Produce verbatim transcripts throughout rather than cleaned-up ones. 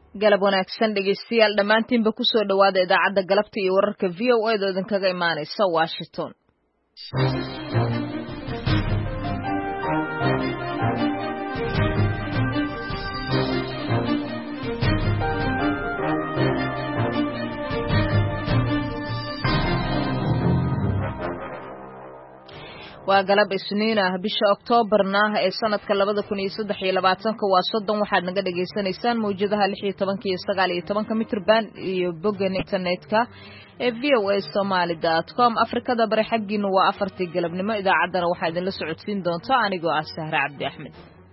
galab wanaagsan dhegeystayaal dhammaantiinba ku soo dhowaada idaacadda galabta iyo wararka v o a da idinkaga imaanaysa Washington. waa galab isniin ah bisha Oktoobarna ee sanadka labada kun iyo saddex iyo labaatanka waa soddon waxaad naga dhageysanaysaan mawjadaha lix iyo toban iyo sagaal iyo toban mitir band iyo bogga internetka ee v o a somali dot com. Afrikada bari xaggiina waa afartii galabnimo. idaacaddana waxaa idinla socodsiin doonta anigoo ah Sahra Cabdi Axmed.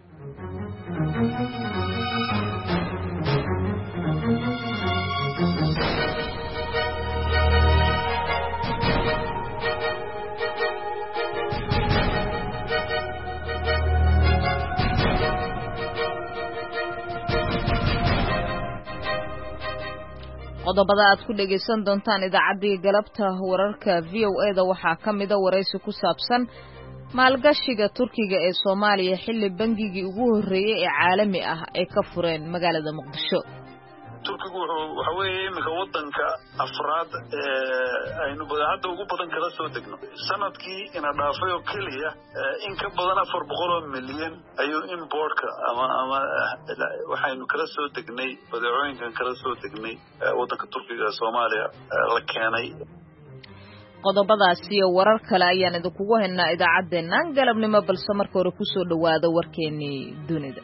qodobada aad ku dhageysan doontaan idaacaddii galabta wararka v o a da waxaa ka mid a waraysi ku saabsan maalgashiga Turkiga ee Soomaaliya xilli bangigii ugu horreeyay ee caalami ah ay ka fureen magaalada Muqdisho. Turkigu waxa weeye imika wadanka afraad ee aynu hadda ugu badan kala soo degno sanadkii ina dhaafay oo kaliya in ka badan afar boqol oo milyan ayuu importka ama ama waxaynu kala soo degnay badeecooyinkan kala soo degnay wadanka Turkiga Soomaaliya la keenay. qodobadaas iyo warar kale ayaan idinkugu haynaa idaacaddeenna galabnimo balse marka hore ku soo dhowaada warkeennii dunida.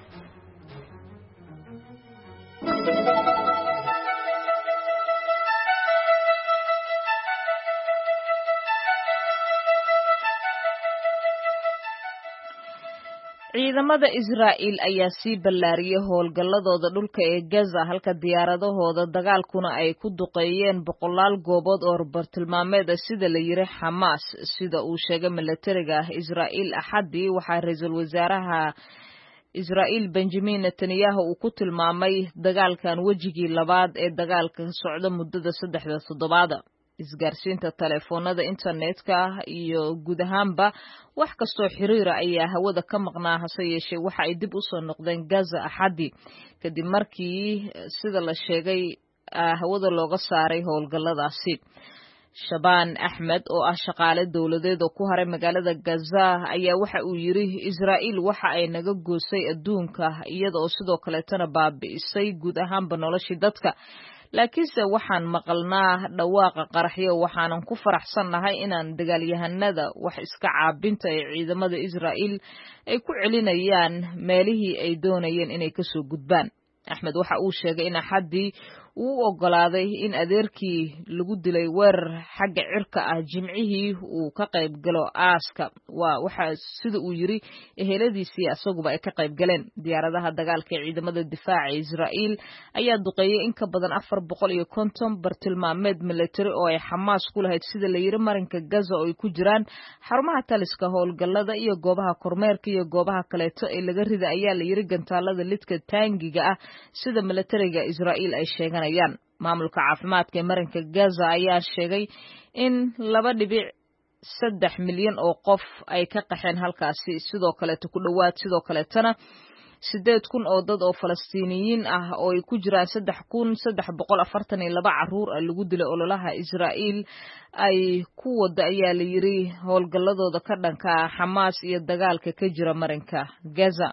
ciidamada Israa'iil ayaa sii ballaariyay howlgalladooda dhulka ee Gaza halka diyaaradahooda dagaalkuna ay ku duqeeyeen boqolaal goobood oo bartilmaameed ah sida la yiri Hamas sida uu sheegay militariga Israa'iil Axadii. waxaa ra'iisul wasaaraha Israa'iil Benjamin Netanyahu uu ku tilmaamay dagaalkan wejigii labaad ee dagaalka socda muddada saddexda toddobaad. isgaarsiinta telefoonada internetka iyo guud ahaanba wax kastoo xiriira ayaa hawada ka maqnaa hase yeeshee waxa ay dib u soo noqdeen Gaza Axadii kadib markii sida la sheegay hawada looga saaray howlgalladaasi. Shabaan Axmed oo ah shaqaale dawladeed oo ku haray magaalada Gaza ayaa waxa uu yiri Israa'iil waxa ay naga goosay adduunka iyada oo sidoo kale tana baabi'isay guud ahaanba noloshii dadka. laakiinse waxaan maqalnaa dhawaaqa qaraxyo waxaanan ku faraxsannahay inaan dagaalyahanada wax iska caabinta ee ciidamada Israa'iil ay ku celinayaan meelihii ay doonayeen inay ka soo gudbaan. Axmed waxa uu sheegay in Axadii uu ogolaaday in adeerkii lagu dilay weerar xagga cirka ah jimcihii uu ka qayb galo aaska. waa waxa sida uu yiri eheladiisii asaguba ay ka qayb galeen. diyaaradaha dagaalka ee ciidamada difaaca Israa'iil ayaa duqeeyay in ka badan afar boqol iyo konton bartilmaameed military oo ay Hamas ku lahayd sida la yiri marinka Gaza oo ay ku jiraan xarumaha taliska howlgallada iyo goobaha kormeerka iyo goobaha kaleeto ee laga rida ayaa la yiri gantaalada lidka taangiga ah sida militariga Israa'iil ay sheegaan. maamulka caafimaadka ee marinka Gaza ayaa sheegay in laba dhibic saddex milyan oo qof ay ka qaxeen halkaasi sidoo kale ku dhawaad sidoo kale tana sideed kun oo dad oo Falastiiniyiin ah oo ay ku jiraan saddex kun saddex boqol afartan iyo laba caruur ah lagu dilay ololaha Israa'iil ay ku wada ayaa la yiri howlgalladooda ka dhanka Hamas iyo dagaalka ka jira marinka Gaza.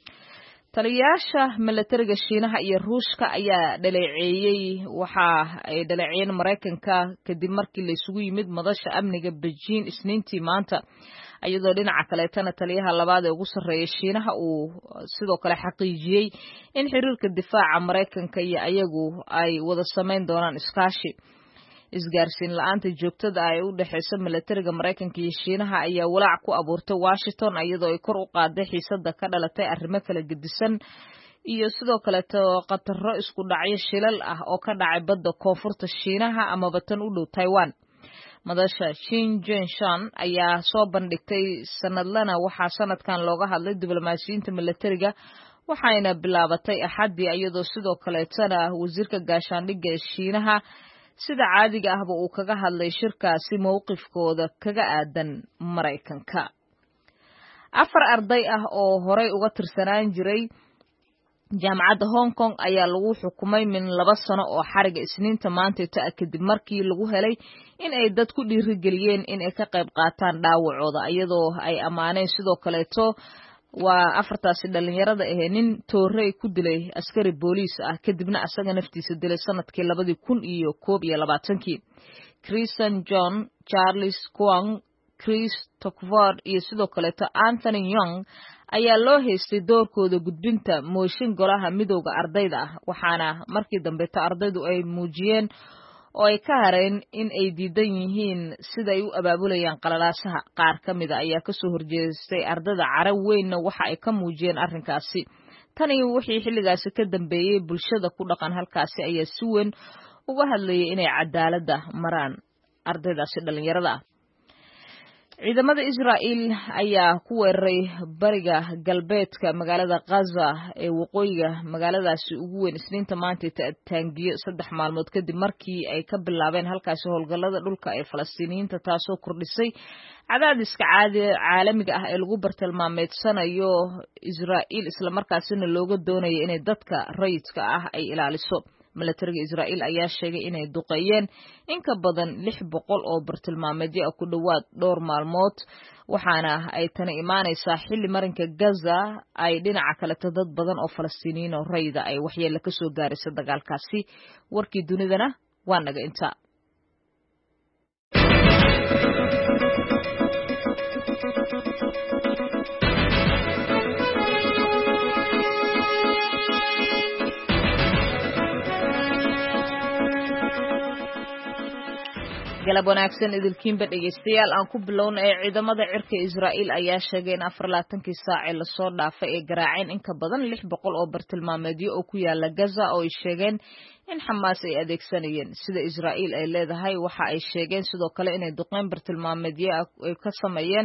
taliyaasha militariga Shiinaha iyo Ruushka ayaa dhaleeceeyay waxa ay dhaleeceeyeen Mareykanka kadib markii la isugu yimid madasha amniga Beijing Isniintii maanta iyadoo dhinaca kale tana taliyaha labaad ee ugu sarreeya Shiinaha uu sidoo kale xaqiijiyay in xiriirka difaaca Mareykanka iyo ayagu ay wada sameyn doonaan iskaashi. isgaarsiin la'aanta joogtada ah ee u dhaxaysa militariga Mareykanka iyo Shiinaha ayaa walaac ku abuurtay Washington iyadoo ay kor u qaaday xiisadda ka dhalatay arrimo kala gedisan iyo sidoo kale qatarro isku dhacyo shilal ah oo ka dhacay badda koonfurta Shiinaha ama batan u dhow Taiwan. madasha Xinjiang ayaa soo bandhigtay sanadlana waxaa sanadkan looga hadlay diblomaasiyiinta militariga waxayna bilaabatay Axadii iyadoo sidoo kale tana wasiirka gaashaandhigga ee Shiinaha sida caadiga ahba uu kaga hadlay shirkaasi mowqifkooda kaga aadan Mareykanka. afar arday ah oo horay uga tirsanaan jiray jaamacadda Hong Kong ayaa lagu xukumay min laba sano oo xariga isniinta maanta ta kadib markii lagu helay in ay dad ku dhiirigeliyeen in ay ka qayb qaataan dhaawacooda iyadoo ay amaaneen sidoo kaleeto waa afartaasi dhalinyarada ah nin toorey ku dilay askari booliis ah kadibna asaga naftiisa dilay sanadkii labadii kun iyo koob iyo labaatankii. Kristen John, Charles Kwong, Chris Tokvard iyo sidoo kaleeto Anthony Young ayaa loo haystay doorkooda gudbinta mooshin golaha midowga ardayda ah waxaana markii dambe ta ardaydu ay muujiyeen oo ay ka hareen in ay diidan yihiin sida ay u abaabulayaan qalalaasaha. Qaar ka mid ah ayaa ka soo horjeestay ardayda carab weynna waxa ay ka muujiyeen arrinkaasi. Tani wixii xilligaasi ka dambeeyay bulshada ku dhaqan halkaasi ayaa si weyn uga hadlayay inay cadaaladda maraan ardaydaasi dhalinyarada ah. Ciidamada Israa'iil ayaa ku weeraray bariga galbeedka magaalada Gaza ee waqooyiga magaaladaasi ugu weyn isniinta maanta taangiyo saddex maalmood kadib markii ay ka bilaabeen halkaasi howlgallada dhulka ee Falastiiniyiinta taasoo kordhisay cadaadiska caalamiga ah ee lagu bartilmaameedsanayo Israa'iil isla markaasina looga doonayo inay dadka rayidka ah ay ilaaliso. Militariga Israa'iil ayaa sheegay inay duqeeyeen in ka badan lix boqol oo bartilmaameedyo ah ku dhowaad dhowr maalmood waxaana ay tani imaanaysaa xilli marinka Gaza ay dhinaca kale dad badan oo Falastiiniyiin oo rayida ay waxyeello ka soo gaaraysa dagaalkaasi. Warkii dunidana waa naga inta. galab wanaagsan idilkiinba dhegeystayaal aan ku bilowna ee ciidamada cirka Israa'iil ayaa sheegay in afar iyo labaatankii saac ee lasoo dhaafay ay garaaceen in ka badan lix boqol oo bartilmaameedyo oo ku yaala Gaza oo ay sheegeen in Xamaas ay adeegsanayeen sida Israa'iil ay leedahay waxa ay sheegeen sidoo kale inay duqeyn bartilmaameedyo ay ka sameeyeen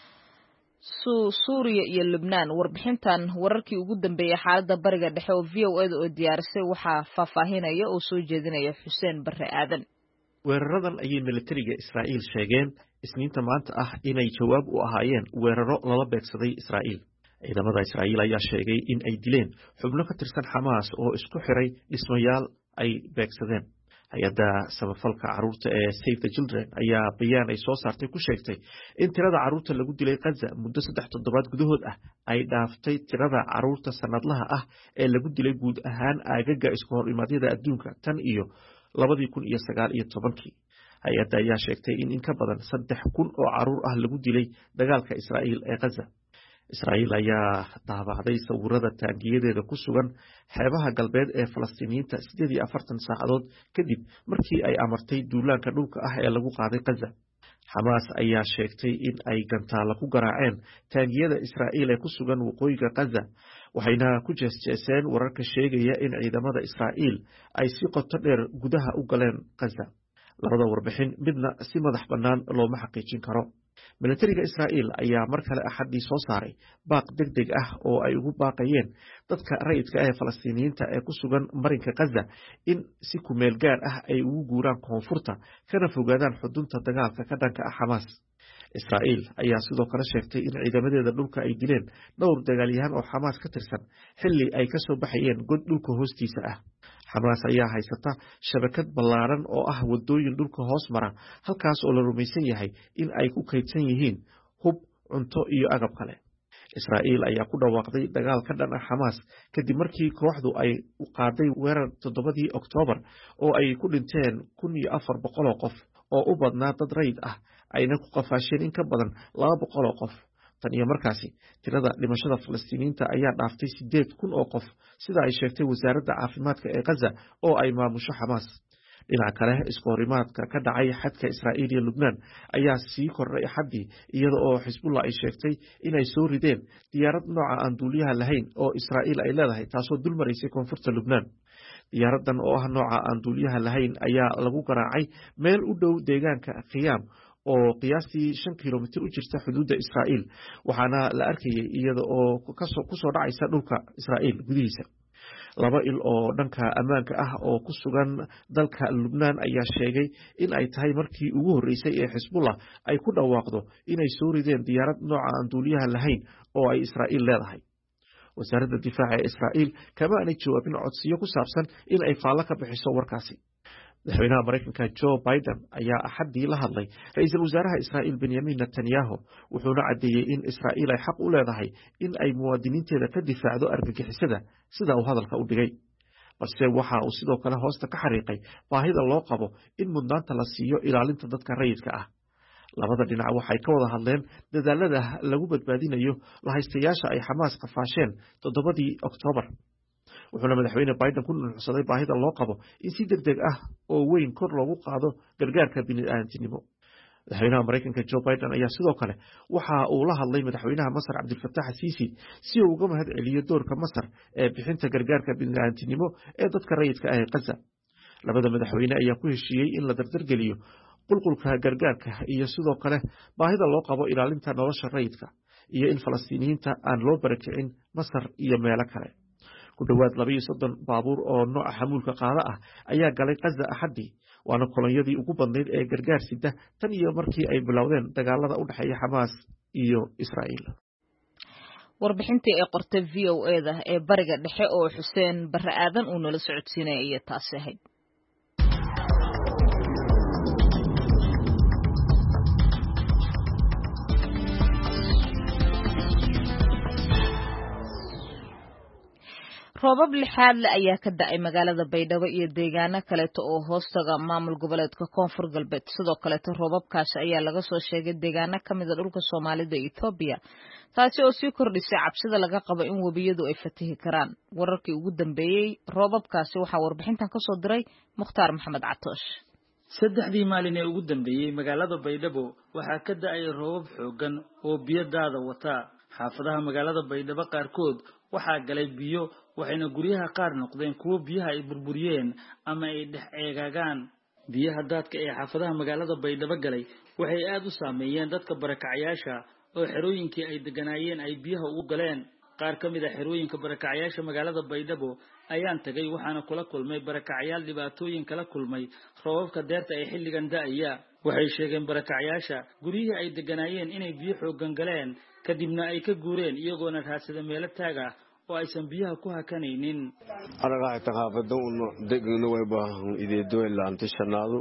Suuriya iyo Lebanon. Warbixintan wararkii ugu dambeeyay xaaladda bariga dhexe oo V O A oo diyaarisay waxa faahfaahinaya oo soo jeedinaya Xuseen Barre Aadan. weeraradan ayay militariga Israa'iil sheegeen isniinta maanta ah inay jawaab u ahaayeen weeraro lala beegsaday Israa'iil. Ciidamada Israa'iil ayaa sheegay in ay dileen xubno ka tirsan Xamaas oo isku xiray dhismayaal ay beegsadeen. Hay'adda samafalka carruurta ee Save the Children ayaa bayaan ay soo saartay ku sheegtay in tirada carruurta lagu dilay Gaza muddo saddex toddobaad gudahood ah ay dhaaftay tirada carruurta sanadlaha ah ee lagu dilay guud ahaan aagaga isku hor imaadyada adduunka tan iyo labadii kun iyo sagaal iyo tobankii. Hay'adda ayaa sheegtay in in ka badan saddex kun oo carruur ah lagu dilay dagaalka Israa'iil ee Gaza. Israa'iil ayaa daabacday sawirada taangiyadeeda ku sugan xeebaha galbeed ee Falastiiniyiinta siddeed iyo afartan saacadood kadib markii ay amartay duulaanka dhulka ah ee lagu qaaday Gaza. Xamaas ayaa sheegtay in ay gantaalo ku garaaceen taangiyada Israa'iil ee ku sugan waqooyiga Gaza waxayna ku jeesjeeseen wararka sheegaya in ciidamada Israa'iil ay si qoto dheer gudaha u galeen Gaza. Labada warbixin midna si madax bannaan looma xaqiijin karo. Militariga Israa'iil ayaa mar kale axadii soo saaray baaq degdeg ah oo ay ugu baaqayeen dadka rayidka ah ee Falastiiniyiinta ee ku sugan marinka Gaza in si ku meel gaar ah ay ugu guuraan koonfurta kana fogaadaan xudunta dagaalka ka dhanka ah Xamaas. Israa'iil ayaa sidoo kale sheegtay in ciidamadeeda dhulka ay dileen dhowr dagaalyahan oo Xamaas ka tirsan xilli ay ka soo baxayeen god dhulka hoostiisa ah. Xamaas ayaa haysata shabakad ballaaran oo ah wadooyin dhulka hoos mara halkaas oo la rumaysan yahay in ay ku kaydsan yihiin hub, cunto iyo agab kale. Israa'iil ayaa ku dhawaaqday dagaal ka dhan ah Xamaas kadib markii kooxdu ay u qaaday weerar toddobadii Oktoobar oo ay ku dhinteen kun iyo afar boqol oo qof oo u badnaa dad rayid ah ayna ku qafaasheen in ka badan laba boqol oo qof. Tan iyo markaasi tirada dhimashada Falastiiniyiinta ayaa dhaaftay siddeed kun oo qof sida ay sheegtay wasaaradda caafimaadka ee Gaza oo ay maamusho Xamaas. Dhinaca kale isku horimaadka ka dhacay xadka Israa'iil iyo Lebanon ayaa sii kordhay axadii iyada oo Xisbullah ay sheegtay inay soo rideen diyaarad nooca aan duuliyaha lahayn oo Israa'iil ay leedahay taasoo dul maraysay koonfurta Lebanon. Diyaaradan oo ah nooca aan duuliyaha lahayn ayaa lagu garaacay meel u dhow deegaanka Khiyaam oo qiyaastii shan kiiloomitir u jirta xuduudda Israa'iil waxaana la arkayay iyada oo ku soo dhacaysa dhulka Israa'iil gudihiisa. Laba il oo dhanka ammaanka ah oo ku sugan dalka Lebanon ayaa sheegay in ay tahay markii ugu horeysay ee Xisbullah ay ku dhawaaqdo inay soo rideen diyaarad nooca aan duuliyaha lahayn oo ay Israa'iil leedahay. wasaaradda difaaca ee israa'iil kama aanay jawaabin codsiyo ku saabsan in ay faallo ka bixiso warkaasi. madaxweynaha maraykanka joe biden ayaa axaddii la hadlay ra-iisul wasaaraha israa'iil benyamin netanyahu wuxuuna caddeeyey in israa'iil ay xaq u leedahay in ay muwaadiniinteeda ka difaacdo argagixisada sida uu hadalka u dhigay, balse waxa uu sidoo kale hoosta ka xariiqay baahida loo qabo in mudnaanta la siiyo ilaalinta dadka rayidka ah. labada dhinac waxay ka wada hadleen dadaalada lagu badbaadinayo lahaystayaasha ay xamaas qafaasheen toddobadii oktoobar, wuxuuna madaxweyne biden ku nuuxsaday baahida loo qabo in si deg deg ah oo weyn kor loogu qaado gargaarka bini'aadantinimo. madaxweynaha maraykanka joe biden ayaa sidoo kale waxa uu la hadlay madaxweynaha masar cabdilfatax siisi si uu uga mahad celiyo doorka masar ee bixinta gargaarka bini'aadantinimo ee dadka rayidka ah ee gaza. labada madaxweyne ayaa ku heshiiyey in la dardargeliyo qulqulka gargaarka iyo sidoo kale baahida loo qabo ilaalinta nolosha rayidka iyo in falastiiniyiinta aan loo barakicin masar iyo meelo kale. ku dhowaad laba iyo soddon baabuur oo nooca xamuulka qaada ah ayaa galay gaza axaddii, waana kolonyadii ugu badnayd ee gargaar sida tan iyo markii ay bilowdeen dagaalada u dhexeeya xamaas iyo israa'iil. warbixintii ay qortay v o e da ee bariga dhexe oo xuseen barre aadan uu nala socodsiinaya iyo taasi ahayd. roobab lixaad le ayaa ka da'ay magaalada Baydhabo iyo deegaano kaleeto oo hoostaga maamul goboleedka Koonfur Galbeed. sidoo kaleeto roobabkaas ayaa laga soo sheegay deegaano ka mid ah dhulka Soomaalida iyo Itoobiya, taasi oo sii kordhisay cabsida laga qabo in webiyadu ay fatahi karaan. wararkii ugu dambeeyay roobabkaasi waxaa warbixintan ka soo diray Mukhtaar Maxamed Catoosh. saddexdii maalin ee ugu dambeeyay magaalada Baydhabo waxaa ka da'ay roobab xoogan oo biyo daada wata. xaafadaha magaalada Baydhabo qaarkood waxaa galay biyo, waxayna guryaha qaar noqdeen kuwo biyaha ay burburiyeen ama ay dhex eegaagaan. biyaha daadka ee xaafadaha magaalada Baydhabo galay waxay aad u saameeyeen dadka barakacayaasha oo xerooyinkii ay deganaayeen ay biyaha ugu galeen. qaar ka mid ah xerooyinka barakacayaasha magaalada Baydhabo ayaan tagay, waxaana kula kulmay barakacayaal dhibaatooyin kala kulmay roobabka deerta ee xilligan da'aya. waxay sheegeen barakacayaasha guryihii ay deganaayeen inay biyo xoogan galeen, kadibna ay ka guureen iyagoona raadsada meelo taag ah oo aysan biyaha ku hakanaynin. anaga taqaafada uu degno way baahan ideedo ilaanti shanaadu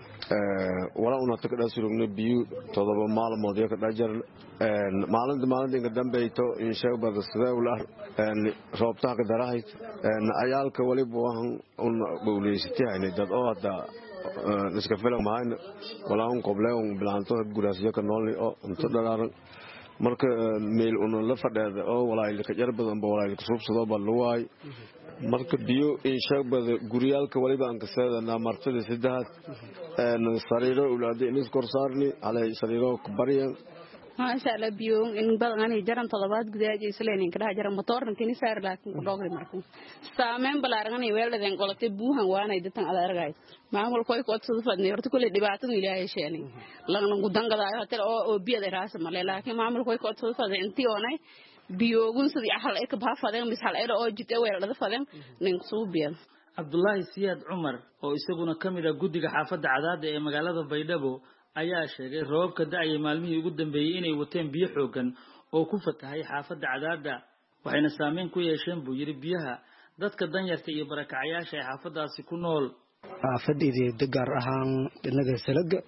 ee wala una taqada surugna biyo todoba maalmood ka dhajar ee maalinta maalinta dambeeyto in sheeg bada sida ula ee roobta ka darahay ee ayaalka wali baahan un bowleysatay inay dad oo hada iska filan maahan wala un qobleen bilaanto guraasiyo ka nool oo unta dhalaaran marka meel una la fadhada oo walaal ka jar badan ba walaal ka suubsado bal waay marka biyo in shaabada guriyalka waliba aan ka saadana martada saddex ee sariiro ulaade in iskor saarni alay sariiro bariyan ma sha Allah biyo in badan ay jaran toddobaad gudaha isleen ka jaran motorna kini saar laakiin ku dhogri markuu saameyn balaaran ay weelden qolate buuhan waanay dadtan adargay maamul koy ko soo fadnay horta kulli dhibaatadu ilaahay sheelay lagna gudangadayo hotel oo biyada raas ma laakiin maamul koy ko soo fadnay intii oonay biyogun sidii ahal ay ka baafadeen misal ay oo jitay weelada fadeen nin suubiyan. Abdullahi Siyaad Umar oo isaguna kamid ah guddiga xaafadda Cadaada ee magaalada Baydhabo ayaa sheegay roobka da'ay maalmihii ugu dambeeyay inay wateen biyo xoogan oo ku fatahay xaafadda Cadaada, waxayna saameyn ku yeesheen buu yiri biyaha dadka danyarta iyo barakacayaasha ee xaafadaasi ku nool. xaafadii degar ahaan dhinaga salaga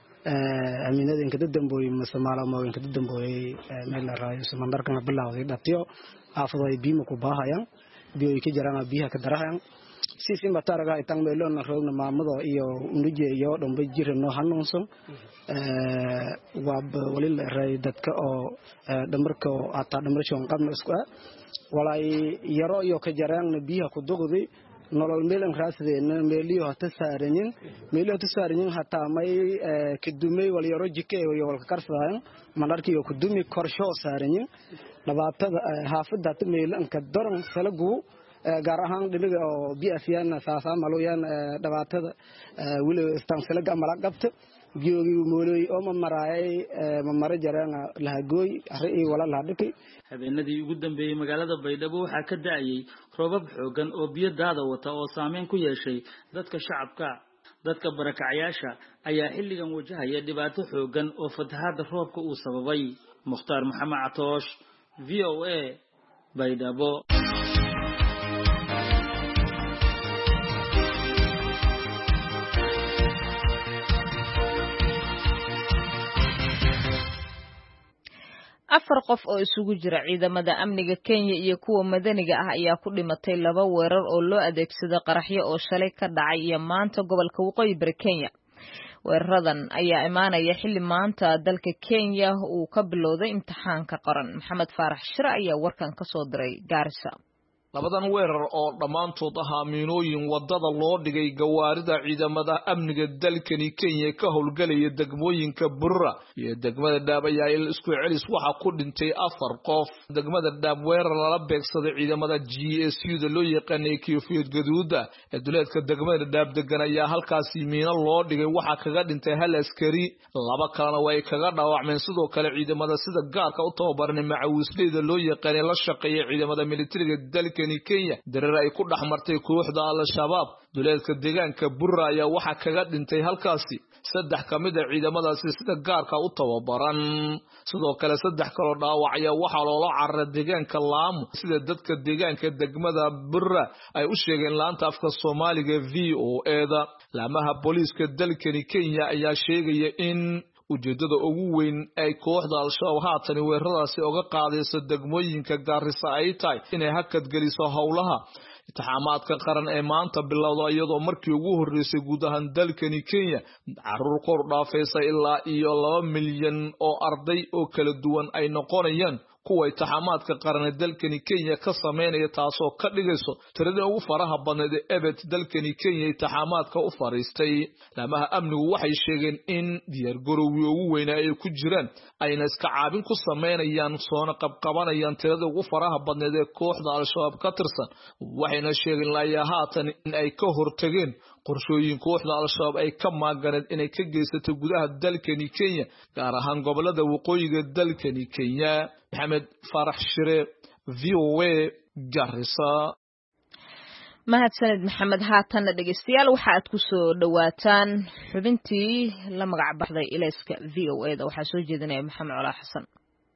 ee aminada inka damboy masamaala ma inka damboy meel la raayo samandarkan bilawday dhatiyo xaafaday biyo ku baahayaan biyo ay ka jaraan biyaha ka darahayaan si si mataraga ay tan meelona roogna maamado iyo unuje iyo dhanba jirno hanuunsan ee waab wali la ray dadka oo dhamarka ata dhamarshon qadna isku ah walay yaro iyo ka jaraan biyaha ku dugday nolol meel aan raasdeena meeliyo hata saaranyin meeliyo hata saaranyin hata may kidumay wal yaro jike iyo wal karsadaan manarkiyo kidumi korsho saaranyin dhibaatada xaafadda meel aan ka daran salagu gaar ahaan dhinaga oo biyaafiyana saasa malooyan dhibaatada wili istansalaga mala qabta biyogi moolay oo maraay ma mara jaraan la gooy arii wala la dhikay. habeenadii ugu dambeeyay magaalada Baydhabo waxaa ka da'ayay roobab xoogan oo biyo daada wata oo saameyn ku yeeshay dadka shacabka. dadka barakacayaasha ayaa xilligan wajahaya dhibaato xoogan oo fatahaada roobka uu sababay. Mukhtaar Maxamed Catoosh, V O A, baydhabo. afar qof oo isugu jira ciidamada amniga Kenya iyo kuwa madaniga ah ayaa ku dhimatay laba weerar oo loo adeegsaday qaraxyo oo shalay ka dhacay iyo maanta gobolka Waqooyi Bari Kenya. weeraradan ayaa imaanaya xilli maanta dalka Kenya uu ka bilowday imtixaanka qaran. Maxamed Faarax Shire ayaa warkan ka soo diray Gaarisa. labadan weerar oo dhammaantood ahaa miinooyin wadada loo dhigay gawaarida ciidamada amniga dalkani Kenya ka howlgalaya degmooyinka Burra iyo degmada Dhaab ayaa isku celis waxa ku dhintay afar qof. degmada Dhaab weerar lala beegsaday ciidamada G S U-da loo yaqaanay Koofiyad Gaduuda ee duleedka degmada Dhaab degan ayaa halkaasi miino loo dhigay waxa kaga dhintay hal askari, laba kalena way kaga dhaawacmeen. sidoo kale ciidamada sida gaarka u tababaran macawisleyda loo yaqaanay la shaqeeya ciidamada militariga dalka Kenya dareer ay ku dhaxmartay kooxda Al-Shabaab duleedka deegaanka Burra ayaa waxa kaga dhintay halkaasi saddex kamid ah ciidamadaasi sida gaarka u tababaran. sidoo kale saddex kale dhaawac ayaa waxa loola cararay deegaanka Lamu sida dadka deegaanka degmada Burra ay u sheegeen laanta afka Soomaaliga V O A-da. laamaha booliiska dalkani Kenya ayaa sheegaya in ujeedada ugu weyn ay kooxda Al-Shabaab haatan weeraradaasi uga qaadayso degmooyinka Gaarisa ay tahay inay hakad geliso howlaha imtixaamaadka qaran ee maanta bilowda iyadoo markii ugu horeysay guud ahaan dalkani Kenya caruur kor dhaafaysa ilaa iyo laba milyan oo arday oo kala duwan ay noqonayaan kuwa imtixaamaadka qaran ee dalkani Kenya ka sameynaya taasoo ka dhigayso tiradii ugu faraha badneed ee ebed dalkani Kenya imtixaamaadka u fariistay. laamaha amnigu waxay sheegeen in diyaar garowgii ugu weynaa ay ku jiraan ayna iska caabin ku sameynayaan soona qabqabanayaan tiradii ugu faraha badneed ee kooxda Al-Shabaab ka tirsan. waxayna sheegeen ilaa haatan in ay ka hortageen qorshooyin kooxda Al-Shabaab ay ka maaganeed inay ka geysato gudaha dalkani Kenya gaar ahaan gobolada waqooyiga dalkani Kenya. Maxamed Faarax Shire, V O A, Garissa. mahadsanid Maxamed. haatan dhageystayaal waxa aad ku soo dhawaataan xubintii la magac baxday Ilayska V O A-da waxa soo jeedinaya Maxamed Cala Xasan.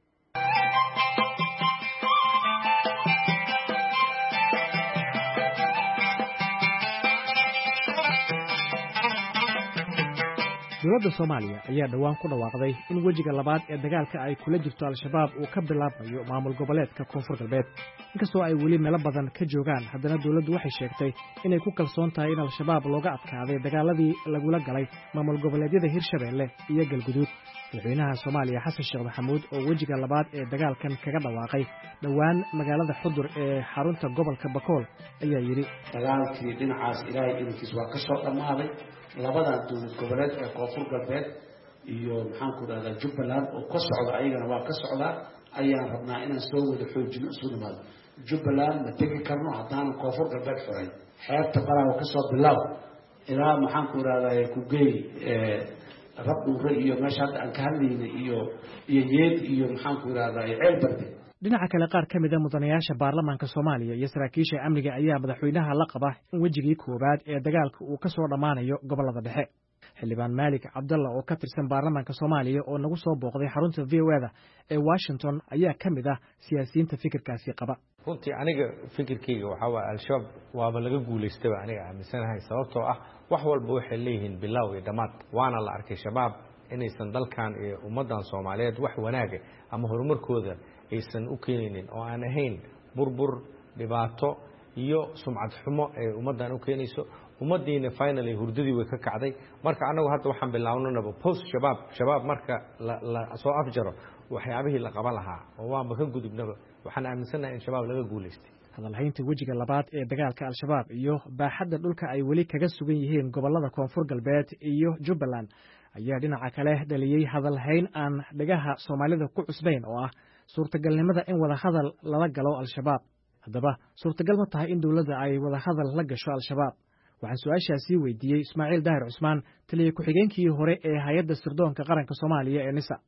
dowladda Soomaaliya ayaa dhawaan ku dhawaaqday in wajiga labaad ee dagaalka ay kula jirto Al-Shabaab uu ka bilaabayo maamul goboleedka Koonfur Galbeed. inkastoo ay weli meelo badan ka joogaan, haddana dowladdu waxay sheegtay inay ku kalsoon tahay in Al-Shabaab looga adkaaday dagaaladii lagula galay maamul goboleedyada Hirshabeelle iyo Galguduud. madaxweynaha Soomaaliya Xasan Sheekh Maxamuud oo wajiga labaad ee dagaalkan kaga dhawaaqay dhawaan magaalada Xudur ee xarunta gobolka Bakool ayaa yiri dagaalkii dhinacaas Ilaahay intiis waa ka soo dhamaaday. labada dowlad goboleed ee Koonfur Galbeed iyo maxaan ku raadaa Jubbaland oo ka socda ayagana waa ka socda ayaan rabnaa inaan soo wada xoojino isu nimaado. Jubbaland ma tegi karno haddaan Koonfur Galbeed furay xeebta qaraabo ka soo bilow ilaa maxaan ku raadaaye ku geey ee rab dhuure iyo meesha hadda aan ka hadlaynay iyo iyo yeed iyo maxaan ku raadaaye ceel barde. dhinaca kale qaar ka mid ah mudanayaasha baarlamaanka Soomaaliya iyo saraakiisha amniga ayaa madaxweynaha la qaba in wajigii koobaad ee dagaalka uu ka soo dhamaanayo gobolada dhexe. xildhibaan Maalik Cabdalla oo ka tirsan baarlamaanka Soomaaliya oo nagu soo booqday xarunta V O A-da ee Washington ayaa ka mid ah siyaasiyiinta fikirkaasi qaba. runtii aniga fikirkayga waxa waa Al-Shabaab waaba laga guuleystay aniga aaminsanahay sababtoo ah wax walba waxay leeyihiin bilow iyo dhamaad. waana la arkay shabaab inaysan dalkan iyo ummadan Soomaaliyeed wax wanaaga ama horumarkooda aysan u keenin oo aan ahayn burbur dhibaato iyo sumcad xumo ee ummadan u keenayso. ummadiina finally hurdadii way ka kacday. marka anagu hadda waxaan bilawnaa post shabaab shabaab marka la soo afjaro waxyaabihii la qaban lahaa oo waanba ka gudubnaba waxaan aaminsanahay in shabaab laga guuleystay. hadalhaynta wajiga labaad ee dagaalka Al-Shabaab iyo baaxadda dhulka ay weli kaga sugan yihiin gobolada Koonfur Galbeed iyo Jubbaland ayaa dhinaca kale dhaliyay hadalhayn aan dhagaha Soomaalida ku cusbayn oo ah suurtagalnimada in wada hadal lala galo Al-Shabaab. haddaba suurtagal ma tahay in dowladda ay wada hadal la gasho Al-Shabaab? waxaan su-aashaasi weydiiyey Ismaaciil Daahir Cusmaan, taliye ku-xigeenkii hore ee hay'adda sirdoonka qaranka Soomaaliya ee NISA.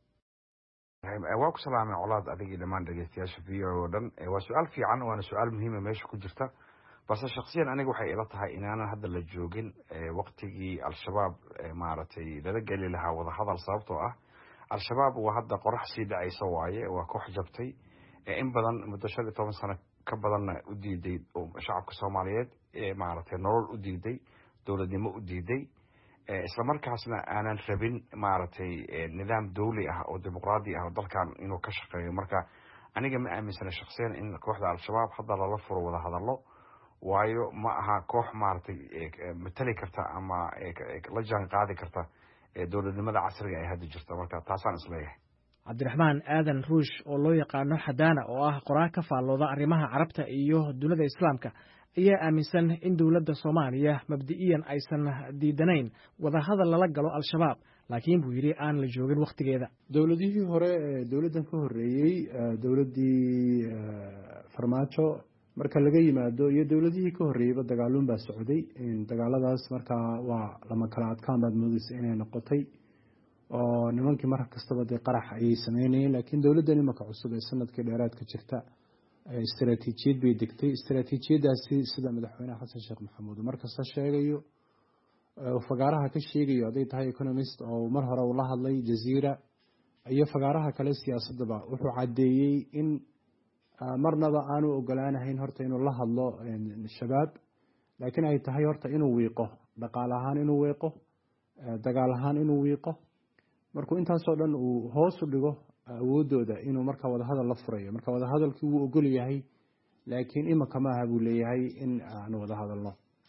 waa ku salaamay colaad adigii dhammaan dhageystayaasha V O A oo dhan. waa su-aal fiican waana su-aal muhiima meesha ku jirta, balse shakhsiyan aniga waxay ila tahay inaanan hadda la joogin waqtigii Al-Shabaab maaragtay lala geli lahaa wada hadal. sababtoo ah Al-Shabaab waa hadda qorax sii dhacaysa waaye, waa koox jabtay. in badan muddo shan iyo toban sano ka badanna u diiday shacabka soomaaliyeed maaragtay nolol u diiday dowladnimo u diiday isla markaasna aanan rabin maaragtay nidaam dawli ah oo dimuqraadi ah oo dalkan inuu ka shaqeeyo marka aniga ma aaminsana shakhsiyan in kooxda al-shabaab hadda lala furo wada hadallo waayo ma aha koox maaragtay matali karta ama la jaan qaadi karta dowladnimada casriga ay hadda jirta marka taasaan isleeyahay cabdiraxmaan aadan ruush oo loo yaqaano xadaana oo ah qoraal ka faallooda arrimaha carabta iyo dunida islaamka ayaa aaminsan in dowladda soomaaliya mabdi'iyan aysan diidanayn wadahadal lala galo al-shabaab laakiin buu yidhi aan la joogin wakhtigeeda dowladihii hore dowladdan ka horreeyey dowladdii farmaajo marka laga yimaado iyo dowladihii ka horreeyeyba dagaaluun baa socday dagaaladaas markaa waa lama kala adkaan baad moodaysa inay noqotay oo nimankii mar kastaba dee qarax ayay sameynayeen laakiin dowladdan imanka cusub ee sanadkii dheeraadka jirta istaraatiijiyad bay degtay istaraatiijiyadaasi sida madaxweyne xasan sheekh maxamuud markasta sheegayo fagaaraha ka sheegayo hadday tahay economist oo mar hore uu la hadlay jaziira iyo fagaaraha kale siyaasadaba wuxuu caddeeyey in marnaba aanu ogolaanahayn horta inuu la hadlo shabaab laakiin ay tahay horta inuu wiiqo dhaqaale ahaan inuu wiiqo dagaal ahaan inuu wiiqo markuu intaasoo dhan uu hoos u dhigo awoodooda inuu markaa wadahadal la furayo marka wadahadalkii wuu ogol yahay laakiin imanka maaha buu leeyahay in aanu wada hadalno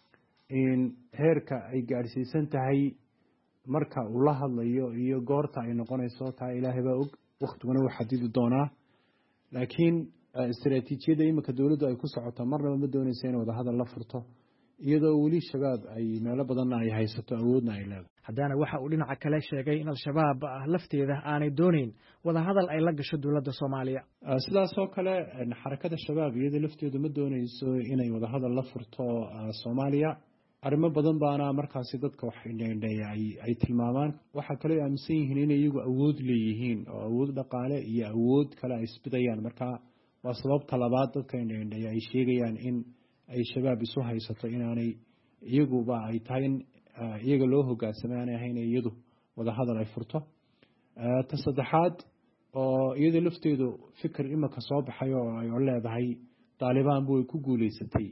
heerka ay gaadhsiisan tahay marka uu la hadlayo iyo goorta ay noqonayso taa ilaahay baa og waktiguna wuu xadidi doonaa laakiin istaraatiijiyadda iminka dowladdu ay ku socoto marnaba ma doonaysa in wadahadal la furto iyadoo weli shabaab ay meelo badanna ay haysato awoodna ay leedahay haddana waxa uu dhinaca kale sheegay in al-shabaab lafteeda aanay doonayn wadahadal ay la gasho dowladda soomaaliya sidaasoo kale xarakada shabaab iyada lafteedu ma doonayso inay wadahadal la furto soomaaliya arrimo badan baana markaasi dadka wax indheindheeya ay tilmaamaan waxaa kaloo aaminsan yihiin inay iyagu awood leeyihiin oo awood dhaqaale iyo awood kale ay isbidayaan marka waa sababta labaad dadka indheindheeya ay sheegayaan in ay shabaab isu haysato inaanay iyaguba ay tahay in iyaga loo hogaansamay aanay ahayn iyadu wadahadal ay furto ta saddexaad oo iyada lafteedu fikir imanka soo baxay oo ay leedahay taalibaanbu way ku guuleysatay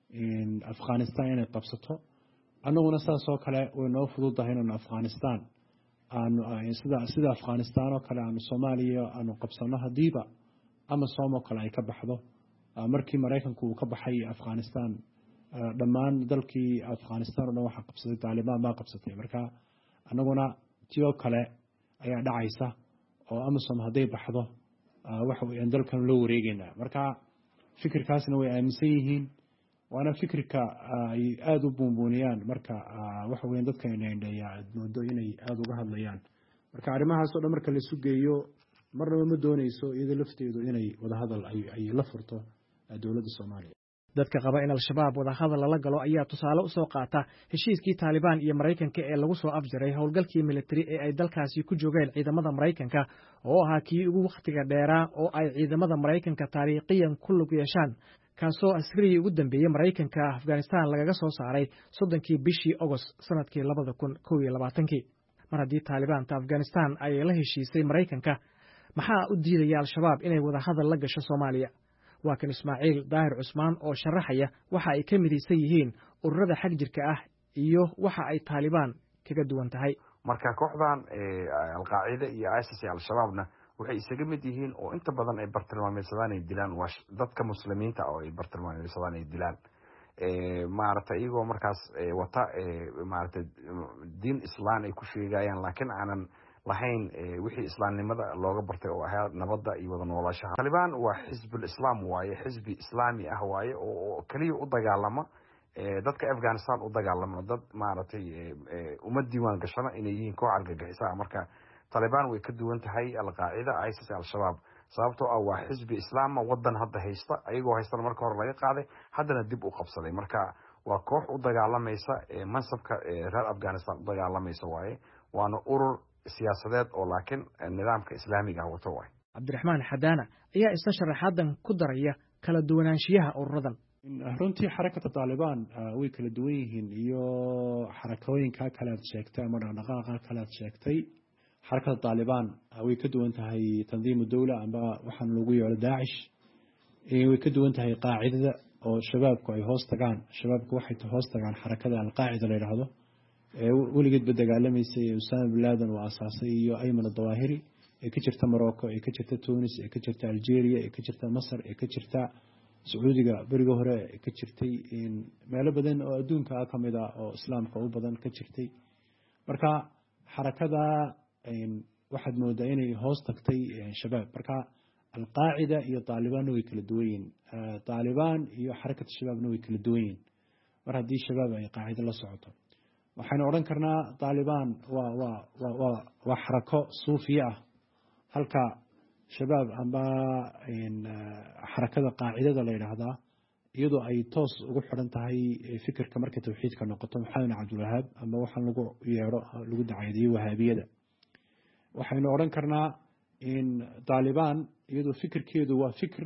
afghanistan inay qabsato annaguna saasoo kale way noo fududahay inaanu afghanistan aanu sida sida afghanistan oo kale aanu soomaaliya aanu qabsano hadiiba ama soomoo kale ay ka baxdo markii maraykanku uu ka baxay afghanistan dhammaan dalkii afghanistan o dhan waxaa qabsatay taalibaan baa qabsatay marka annaguna tiyoo kale ayaa dhacaysa oo amisom hadday baxdo waxa weyaan dalkan loo wareegeynaa marka fikirkaasna way aaminsan yihiin waana fikirka ay aada u buunbuuniyaan marka waxa weyan dadka indheindheeya aad moodo inay aada uga hadlayaan marka arrimahaas o dhan marka laisu geeyo marnaba ma doonayso iyada lafteedu inay wadahadal ay la furto dowladda soomaaliya dadka qaba in al-shabaab wadahadal lala galo ayaa tusaale u soo qaata heshiiskii taalibaan iyo maraykanka ee lagu soo afjaray howlgalkii militari ee ay dalkaasi ku joogeen ciidamada maraykanka oo ahaa kii ugu wakhtiga dheeraa oo ay ciidamada maraykanka taariikhiyan ku lug yeeshaan kaasoo askarigii ugu dambeeyey maraykanka afghanistan lagaga soo saaray soddonkii bishii ogost sanadkii labada kun kow iyo labaatankii mar haddii taalibaanta afghanistan ay la heshiisay maraykanka maxaa u diidaya al-shabaab inay wadahadal la gasho soomaaliya waa kan ismaaciil daahir cusmaan oo sharaxaya waxa ay ka midaysan yihiin ururada xag jirka ah iyo waxa ay taalibaan kaga duwan tahay marka kooxdan alqaacida iyo isis iyo al-shabaabna waxay isaga mid yihiin oo inta badan ay bartilmaameysadaan ay dilaan waa dadka muslimiinta oo ay bartilmaameysadaan ay dilaan maaragtay iyagoo markaas wata maaragtay diin islaan ay ku sheegayaan laakiin aanan lahayn wixii islaamnimada looga bartay oo ahaa nabadda iyo wada noolaanshaha taliban waa xisbul islaam waaye xisbi islaami ah waaye oo kaliya u dagaalama dadka afghanistan u dagaalama dad maaragtay uma diiwaan gashana inay yihiin koox argagixisa marka taliban way ka duwan tahay alqaacida isis al-shabaab sababtoo ah waa xisbi islaama wadan hadda haysta ayagoo haystana marka hore laga qaaday haddana dib u qabsaday marka waa koox u dagaalamaysa mansabka reer afghanistan u dagaalamaysa waaye waana urur siyaasadeed oo laakiin nidaamka islaamiga ah wato waay cabdiraxmaan xadaana ayaa isna sharaxaadan ku daraya kala duwanaanshiyaha ururadan runtii xarakada taalibaan way kala duwan yihiin iyo xarakooyinka kale aad sheegtay ama dhaqdhaqaaqa kale aad sheegtay xarakada taalibaan way ka duwan tahay tandiimu dawla amba waxaan lagu yeelo daacish way ka duwan tahay qaacidada oo shabaabku ay hoos tagaan shabaabku waxay hoos tagaan xarakada alqaacida la yidhaahdo ee weligeedba dagaalamaysay ee Usaama bin Laden uu asaasay iyo Ayman al-Dawahiri ee ka jirta Morocco ee ka jirta Tunis ee ka jirta Algeria ee ka jirta Masar ee ka jirta Sacuudiga bariga hore ee ka jirtay in meelo badan oo adduunka ka mid ah oo islaamka u badan ka jirtay marka xarakada waxaad moodaa inay hoos tagtay shabaab marka alqaacida iyo Taliban way kala duwan yihiin Taliban iyo xarakada shabaabna way kala duwan yihiin mar haddii shabaab ay qaacida la socoto waxaan oran karnaa Taliban waa waa waa waa xarako suufiya ah halka shabaab amba in xarakada qaacidada la yiraahdo iyadoo ay toos ugu xiran tahay fikirka marka tawxiidka noqoto Maxamed Abdul Wahhab amba waxaan lagu yeero lagu dacaydiyay wahabiyada waxaan oran karnaa in Taliban iyadoo fikirkeedu waa fikir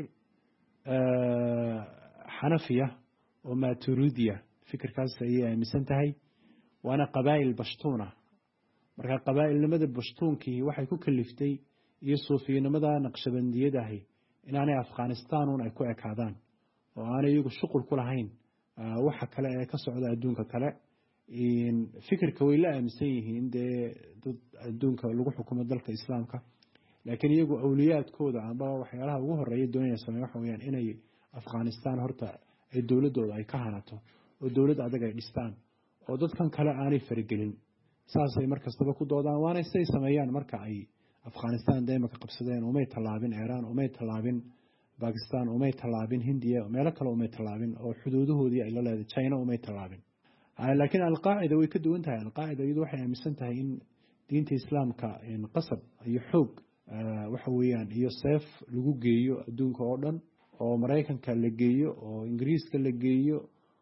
xanafiya oo maturidiya fikirkaas ay aaminsan tahay waana qabaa'il bashtuuna marka qabaa'ilnimada bashtuunkii waxay ku kaliftay iyo suufiyanimada naqshbandiyadahi inaanay Afghanistan uun ay ku ekaadaan oo aanay iyagu shuqul ku lahayn waxa kale ee ka socda adduunka kale in fikirka way la aaminsan yihiin dee adduunka lagu xukumo dalka islaamka laakiin iyagu awliyaadkooda amba waxyaalaha ugu horeeya doonaya sameeyo waxa weeyaan inay Afghanistan horta ay dawladooda ay ka hanato oo dawlad adag ay dhistaan oo dadkan kale aanay faragelin saasay markastaba ku doodaan waana say sameeyaan marka ay Afghanistan deema ka qabsadeen umay talaabin Iran umay talaabin Pakistan umay talaabin Hindiya meelo kale umay talaabin oo xuduudahoodii ay la leedahay China umay talaabin laakiin alqaacida way ka duwan tahay alqaacida iyadu waxay aaminsan tahay in diinta islaamka in qasab iyo xoog waxa weeyaan iyo seef lagu geeyo adduunka oo dhan oo Mareykanka la geeyo oo Ingiriiska la geeyo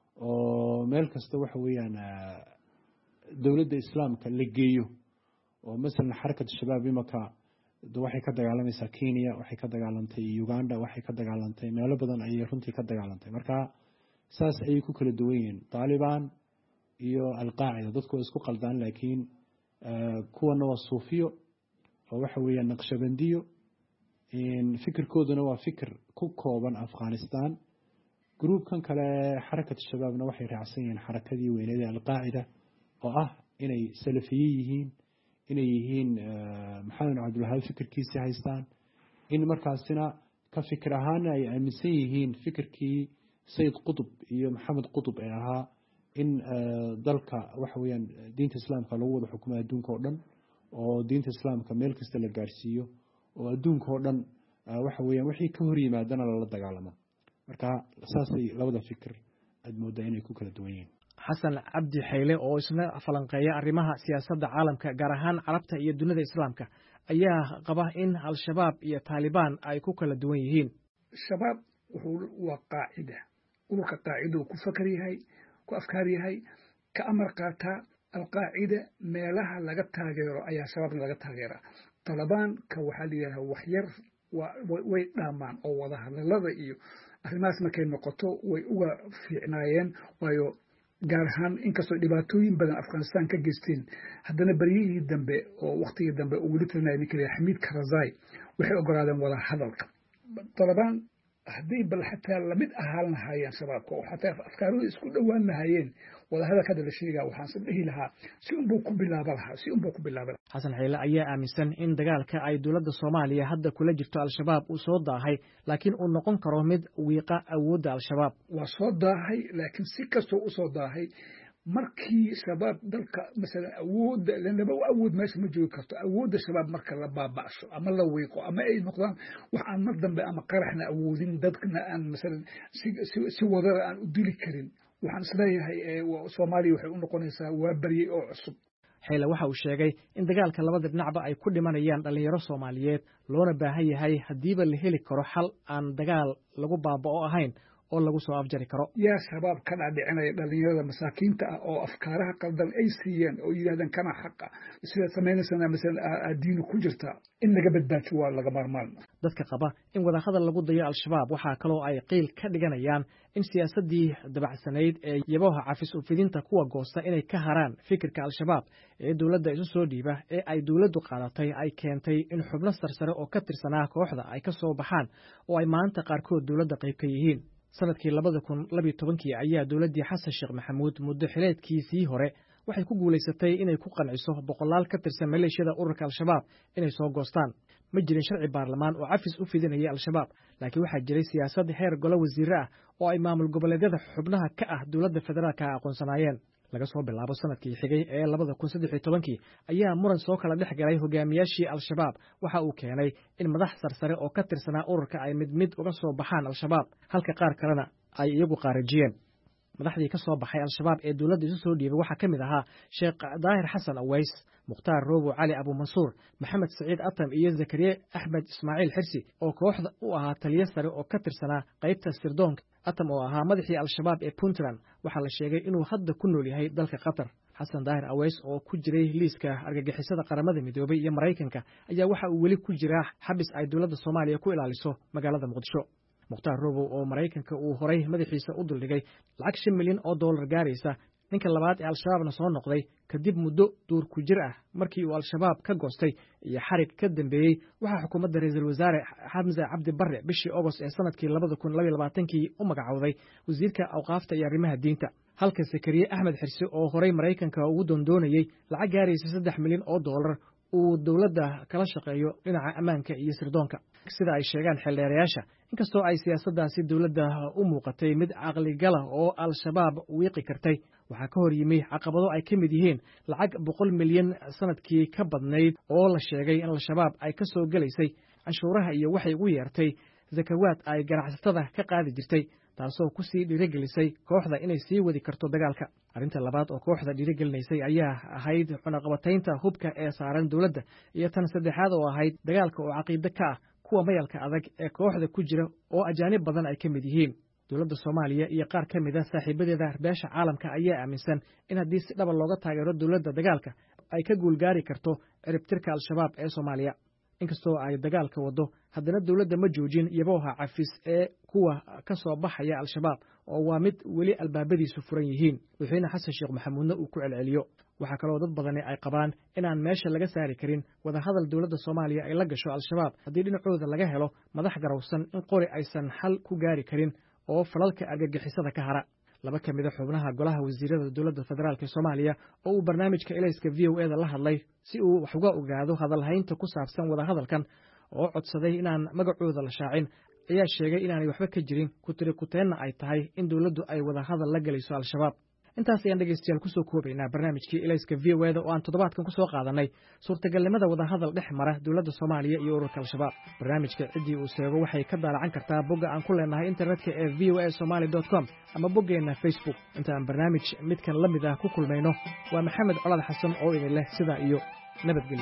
oo meel kasta waxa weeyaan dawladda islaamka la geeyo oo mesela xarakada shabaab imaka waxay ka dagaalamaysaa Kenya waxay ka dagaalantay Uganda waxay ka dagaalantay meelo badan ayay runtii ka dagaalantay marka saas ay ku kala duwan yihiin Taliban iyo alqaacida dadku isku qaldaan laakiin kuwana waa suufiyo oo waxa weeyaan naqshbandiyo in fikirkooduna waa fikir ku kooban Afghanistan groupkan kale xarakada shabaabna waxay raacsan yihiin xarakadii weyneed ee alqaacida oo ah inay salafiye yihiin inay yihiin Maxamed Abdul Wahhab fikirkiisa haystaan in markaasina ka fikir ahaan ay aaminsan yihiin fikirkii Sayyid Qutb iyo Maxamed Qutb ee ahaa in dalka waxa weeyaan diinta islaamka lagu wada xukumo adduunka oo dhan oo diinta islaamka meel kasta la gaarsiiyo oo adduunka oo dhan waxa weeyaan wixii ka hor yimaadana la dagaalamo marka saasay labada fikir aad moodaa inay ku kala duwan yihiin xasan cabdi xayle oo isna falanqeeya arrimaha siyaasadda caalamka gaar ahaan carabta iyo dunida islaamka ayaa qaba in al-shabaab iyo Taliban ay ku kala duwan yihiin shabaab wuxuu waa qaacida ururka qaacidu ku fakar yahay ku afkaar yahay ka amar qaata alqaacida meelaha laga taageero ayaa shabaab laga taageeraa Taliban ka waxa la yiraahdaa wax yar way dhaamaan oo wada hadalada iyo arrimahaas markay noqoto way uga fiicnaayeen waayo gaar ahaan inkastoo dhibaatooyin badan Afghanistan ka geysteen haddana bariyihii dambe oo waqtigii dambe uu weli tirnaa ninkii Hamid Karzai waxay ogolaadeen wada hadalka Taliban haddii bal xataa lamid ahaan lahaayeen shabaabka oo xataa afkaaruhu isku dhawaan lahaayeen wada hadalka la sheegaa waxaan sameeyay lahaa si un buu ku bilaabo lahaa si un buu ku bilaabo xasan xeyle ayaa aaminsan in dagaalka ay dawladda Soomaaliya hadda kula jirto al-shabaab uu soo daahay laakiin uu noqon karo mid wiiqa awoodda al-shabaab waa soo daahay laakiin si kastoo u soo daahay markii shabaab dalka mesela awoodda laba awood meesha ma joogi karto awoodda shabaab marka la baaba'sho ama la wiiqo ama ay noqdaan wax aan mar dambe ama qaraxna awoodin dadkana aan mesela si wadada aan u dili karin waxaan isleeyahay Soomaaliya waxay u noqonaysaa waa bariyay oo cusub xeyle waxa uu sheegay in dagaalka labada dhinacba ay ku dhimanayaan dhalinyaro Soomaaliyeed loona baahan yahay hadiiba la heli karo xal aan dagaal lagu baaba'o ahayn oo lagu soo afjari karo. yaa shabaab ka dhaadhicinaya dhalinyarada masaakiinta ah oo afkaaraha qaldan ay siiyeen oo yidhahdeen kana xaqa sida samaynaysanaa masala diinu ku jirta in laga badbaajo waa laga maarmaan. dadka qaba in wadahadal lagu dayo al-shabaab waxaa kaloo ay qiil ka dhiganayaan in siyaasaddii dabacsanayd ee yabaha cafis u fidinta kuwa goosta inay ka haraan fikirka al-shabaab ee dowladda isu soo dhiiba ee ay dowladdu qaadatay ay keentay in xubno sarsare oo ka tirsanaa kooxda ay ka soo baxaan oo ay maanta qaarkood dowladda qayb ka yihiin. sanadkii labada kun labiyo tobankii ayaa dowladdii xasan sheekh maxamuud muddo xileedkiisii hore waxay ku guulaysatay inay ku qanciso boqolaal ka tirsan maleeshiyada ururka al-shabaab inay soo goostaan. ma jirin sharci baarlamaan oo cafis u fidinaya al-shabaab laakiin waxaa jiray siyaasad heer golo wasiire ah oo ay maamul goboleedyada xubnaha ka ah dowladda federaalka aqoonsanaayeen. laga soo bilaabo sanadkii xigay ee labada kun saddex iyo tobankii ayaa muran soo kala dhex galay hogaamiyaashii al-shabaab waxa uu keenay in madax sarsare oo ka tirsanaa ururka ay mid mid uga soo baxaan al-shabaab halka qaar kalena ay iyagu qaarajiyeen. madaxdii ka soo baxay al-shabaab ee dowladda isu soo dhiibay waxaa ka mid ahaa sheekh daahir xasan aways, mukhtaar roobo cali abumansuur, maxamed saciid atam iyo zakariye axmed ismaaciil xirsi oo kooxda u ahaa taliyo sare oo ka tirsanaa qaybta sirdoonka. atam oo ahaa madaxii al-shabaab ee puntland waxaa la sheegay inuu hadda ku nool yahay dalka qatar. xasan daahir aways oo ku jiray liiska argagixisada qaramada midoobay iyo maraykanka ayaa waxa uu weli ku jiraa xabis ay dowladda soomaaliya ku ilaaliso magaalada muqdisho. mukhtaar roobow oo maraykanka uu horay madaxiisa u duldhigay lacag shan milyan oo dollar gaaraysa, ninka labaad ee al-shabaabna soo noqday kadib muddo duur ku jir ah markii uu al-shabaab ka goostay iyo xarig ka dambeeyey waxaa xukuumadda ra-iisul wasaare xamse cabdi barre bishii ogost ee sanadkii labada kun labiyo labaatankii u magacowday wasiirka awqaafta iyo arrimaha diinta, halka zakariye axmed xirsi oo horay maraykanka ugu doondoonayey lacag gaaraysa saddex milyan oo dollar uu dowladda kala shaqeeyo dhinaca ammaanka iyo sirdoonka. sida ay sheegaan xildheerayaasha, inkastoo ay siyaasaddaasi dowladda u muuqatay mid caqligala oo al-shabaab wiiqi kartay, waxaa ka hor yimi caqabado ay ka mid yihiin lacag boqol milyan sanadkii ka badnayd oo la sheegay in al-shabaab ay ka soo gelaysay canshuuraha iyo waxay ugu yeertay zakawaad ay ganacsatada ka qaadi jirtay, taasoo ku sii dhiirigelisay kooxda inay sii wadi karto dagaalka. arrinta labaad oo kooxda dhiirigelinaysay ayaa ahayd cunaqabataynta hubka ee saaran dowladda, iyo tan saddexaad oo ahayd dagaalka oo caqiide ka ah kuwa mayalka adag ee kooxda ku jira oo ajaanib badan ay ka mid yihiin. dowladda soomaaliya iyo qaar ka mid a saaxiibadeeda beesha caalamka ayaa aaminsan in haddii si dhaba looga taageero dowladda dagaalka ay ka guulgaari karto ciribtirka al-shabaab ee soomaaliya. inkastoo ay dagaalka waddo haddana dowladda ma joojin yabooha cafis ee kuwa ka soo baxaya al-shabaab oo waa mid weli albaabadiisu furan yihiin. madaxweyne xasan sheekh maxamuudna uu ku celceliyo. waxaa kaloo dad badani ay qabaan inaan meesha laga saari karin wadahadal dowladda soomaaliya ay la gasho al-shabaab haddii dhinacooda laga helo madax garowsan in qori aysan xal ku gaari karin oo falalka argagixisada ka hara. laba ka mida xubnaha golaha wasiirada dowladda federaalk ee soomaaliya oo uu barnaamijka elayska v o e da la hadlay si uu wax uga ogaado hadalhaynta ku saabsan wadahadalkan oo codsaday inaan magacooda la shaacin ayaa sheegay inaanay waxba ka jirin kutiri kuteenna ay tahay in dowladdu ay wadahadal la gelayso al-shabaab. intaas ayaan dhegeystayaal kusoo koobaynaa barnaamijkii elayska v o e da oo aan toddobaadkan ku soo qaadanay suurtagalnimada wadahadal dhex mara dowladda soomaaliya iyo ururka al-shabaab. barnaamijka ciddii uu seego waxay ka daalacan kartaa bogga aan ku leenahay internetka ee v o a somaly dot com ama boggeenna facebook. inta aan barnaamij midkan la mid ah ku kulmayno waa maxamed colad xasan oo idin leh sidaa iyo nabadgelyo.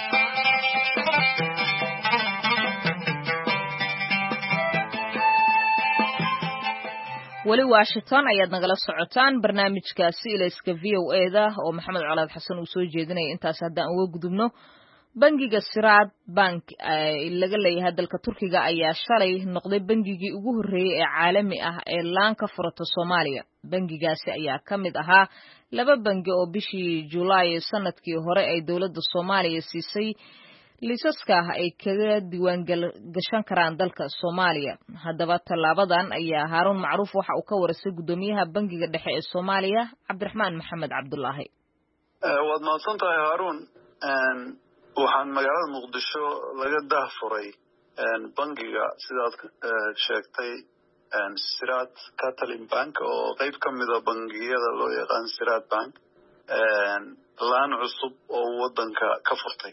weli washington ayaad nagala socotaan barnaamijkaasi ilayska v o e da oo maxamed colaad xasan uu soo jeedinaya. intaas haddaan uga gudubno, bangiga siraad bank laga leeyahay dalka turkiga ayaa shalay noqday bangigii ugu horreeyey ee caalami ah ee laan ka furata soomaaliya. bangigaasi ayaa ka mid ahaa laba bangi oo bishii julaay sanadkii hore ay dowladda soomaaliya siisay liisaska ay kaga diiwaan gashan karaan dalka Soomaaliya. haddaba tallaabadan ayaa Haaruun Macruuf waxa uu ka warasay gudoomiyaha bangiga dhexe ee Soomaaliya Cabdiraxmaan Maxamed Cabdullaahi. waad mahadsantahay Haaruun. waxaan magaalada Muqdisho laga daahfuray bangiga sidaad sheegtay Siraad Catalin Bank oo qayb ka mid ah bangiyada loo yaqaan Siraad Bank laan cusub oo wadanka ka furtay.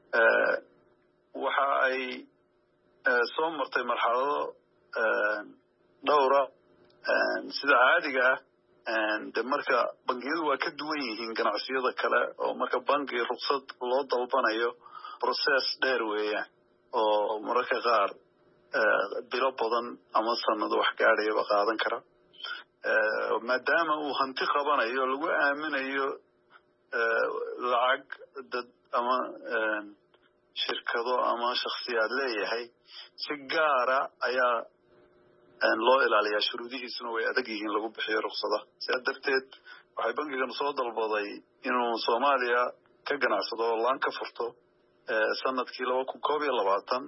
waxa ay soo martay marxalado dhowra sida caadiga ah de marka bangiyadu waa ka duwan yihiin ganacsiyada kale oo marka bangi ruqsad loo dalbanayo process dheer weeyaan oo mararka qaar bilo badan ama sanado wax gaadhayaba qaadan kara maadaama uu hanti qabanayo lagu aaminayo lacag dad ama shirkado ama shakhsiyaad leeyahay si gaara ayaa loo ilaaliyaa shuruudihiisuna way adag yihiin lagu bixiyo ruqsada sidaa darteed waxay bangigan soo dalbaday inuu Soomaaliya ka ganacsado oo laan ka furto sanadkii laba kun koob iyo labaatan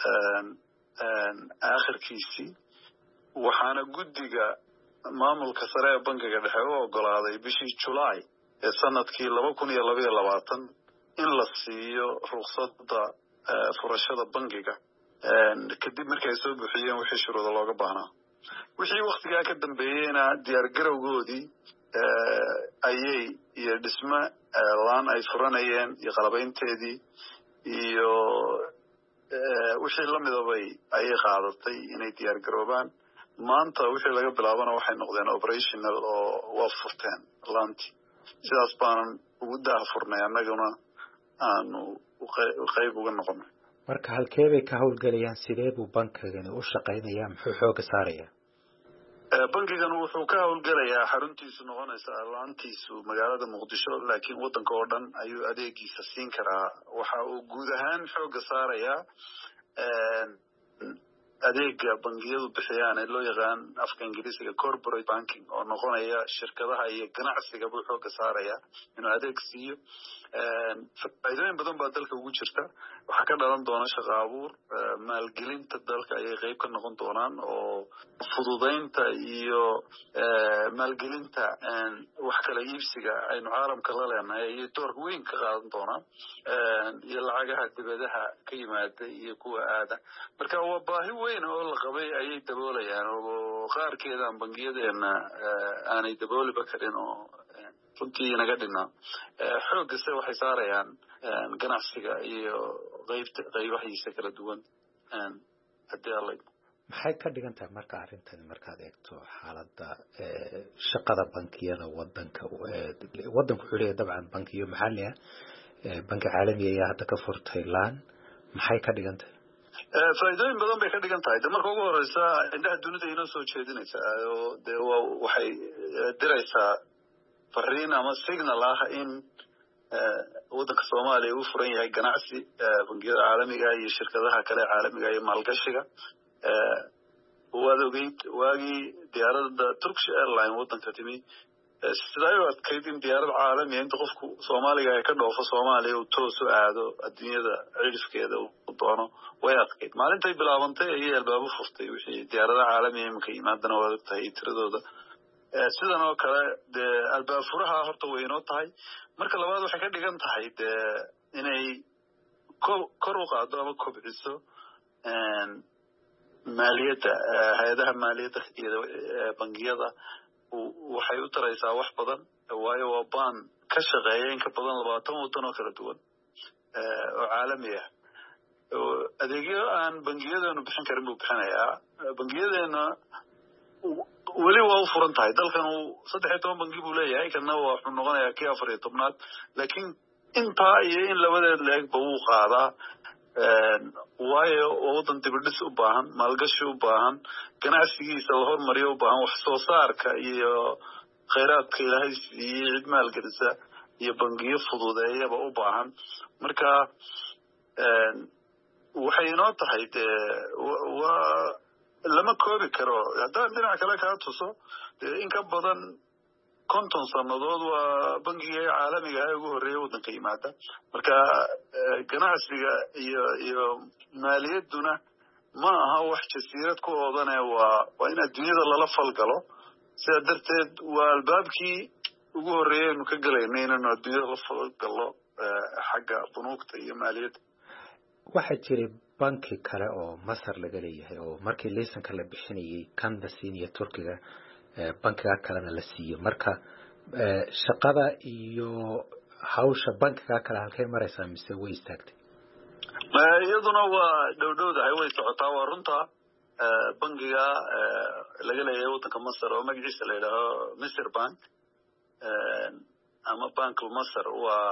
aakhirkiisii waxaana guddiga maamulka sare ee bangiga dhexe u ogolaaday bishii July ee sanadkii laba kun iyo laba iyo labaatan in la siiyo ruqsadda furashada bangiga kadib markii ay soo buuxiyeen wixii shuruudo looga baahnaa wixii waqtigaa ka dambeeyeyna diyaar garowgoodii ayay iyo dhisme laan ay furanayeen iyo qalabaynteedii iyo wixii la midabay ayay qaadatay inay diyaar garoobaan maanta wixii laga bilaabana waxay noqdeen operational oo waa furteen laantii sidaas baanan ugu daahfurnay annaguna aanu qayb uga noqonay marka halkee bay ka howlgelayaan sidee buu bankigani u shaqaynayaa muxuu xooga saarayaa bankigan wuxuu ka howlgelayaa xaruntiisu noqonaysa laantiisu magaalada Muqdisho laakiin wadanka oo dhan ayuu adeegiisa siin karaa waxa uu guud ahaan xooga saarayaa adeega bangiyadu bixiyaan ee loo yaqaan afka Ingiriisiga corporate banking oo noqonaya shirkadaha iyo ganacsiga buu xooga saarayaa inuu adeeg siiyo faa'iidooyin badan baa dalka ugu jirta waxaa ka dhalan doona shaqo abuur maalgelinta dalka ayay qayb ka noqon doonaan oo fududeynta iyo maalgelinta wax kala iibsiga aynu caalamka la leenahay iyo door weyn ka qaadan doonaan iyo lacagaha dibadaha ka yimaada iyo kuwa aada marka waa baahi weyn oo la qabay ayay daboolayaan oo qaarkeedaan bangiyadeena aanay dabooliba karin oo runtii naga dhinaa xoogase waxay saarayaan ganacsiga iyo qaybta qaybahiisa kala duwan haddii alla maxay ka dhigan tahay marka arrintani markaad eegto xaaladda shaqada bankiyada wadanka wadanku wuxuu leeyahay dabcan bankiyo maxalli ah banki caalami ayaa hadda ka furtay laan maxay ka dhigan tahay faa'iidooyin badan bay ka dhigan tahay marka ugu horeysa indhaha dunida inoo soo jeedinaysaa oo dee waxay diraysaa fariin ama signal ah in wadanka Soomaaliya uu furan yahay ganacsi bangiyada caalamiga iyo shirkadaha kale caalamiga iyo maalgashiga waad ogeyd waagii diyaaradda Turkish Airlines wadanka timi sidaa u adkayd in diyaarad caalami inta qofku Soomaaliga ay ka dhoofo Soomaaliya uu toos u aado adduunyada cirifkeeda uu doono way adkayd maalintay bilaabantay ayay albaabo furtay wixii diyaaradaha caalamiga imika yimaadana waad ogtahay tiradooda sidan oo kale dee albaab furaha horta way inoo tahay marka labaad waxay ka dhigan tahay dee inay kor u qaado ama kobciso maaliyadda hay-adaha maaliyadda iyo bangiyada waxay u taraysaa wax badan waayo waa baan ka shaqeeya in ka badan labaatan wadan oo kala duwan oo caalami ah adeegyo aan bangiyadeenu bixin karin buu bixinayaa bangiyadeena weli waa u furan tahay dalkan uu saddex iyo toban bangi buu leeyahay kana waa wuxuu noqonayaa kii afar iyo tobnaad laakiin intaa iyo in labadeed leegba wuu qaadaa waayo wadan dibadhis u baahan maalgashi u baahan ganacsigiisa la hormariyo u baahan wax soo saarka iyo khayraadka ilaahay siiyey cid maalgelisa iyo bangiyo fududeeyaba u baahan marka waxay inoo tahay dee waa lama koobi karo haddaan dhinac kale kaa tuso dee in ka badan konton sannadood waa bangiga caalamiga ah ugu horreeya waddanka yimaada marka ganacsiga iyo iyo maaliyadduna ma aha wax jasiirad ku oodane waa waa in adduunyada lala falgalo sidaa darteed waa albaabkii ugu horreeyay aynu ka gelaynay inaynu adduunyada la falgalo xagga bunuugta iyo maaliyadda waxaa jiray banki kale oo Masar laga leeyahay oo markii liisanka la bixinayay kan la siiyay Turkiga bankiga kalena la siiyay marka shaqada iyo hawsha bankiga kale halkay maraysaa mise way istaagtay iyaduna waa dhowdhowdahay way socotaa waa runta bankiga laga leeyahay waddanka Masar oo magaciisa la yidhaaho Misr Bank ama Bankul Masar waa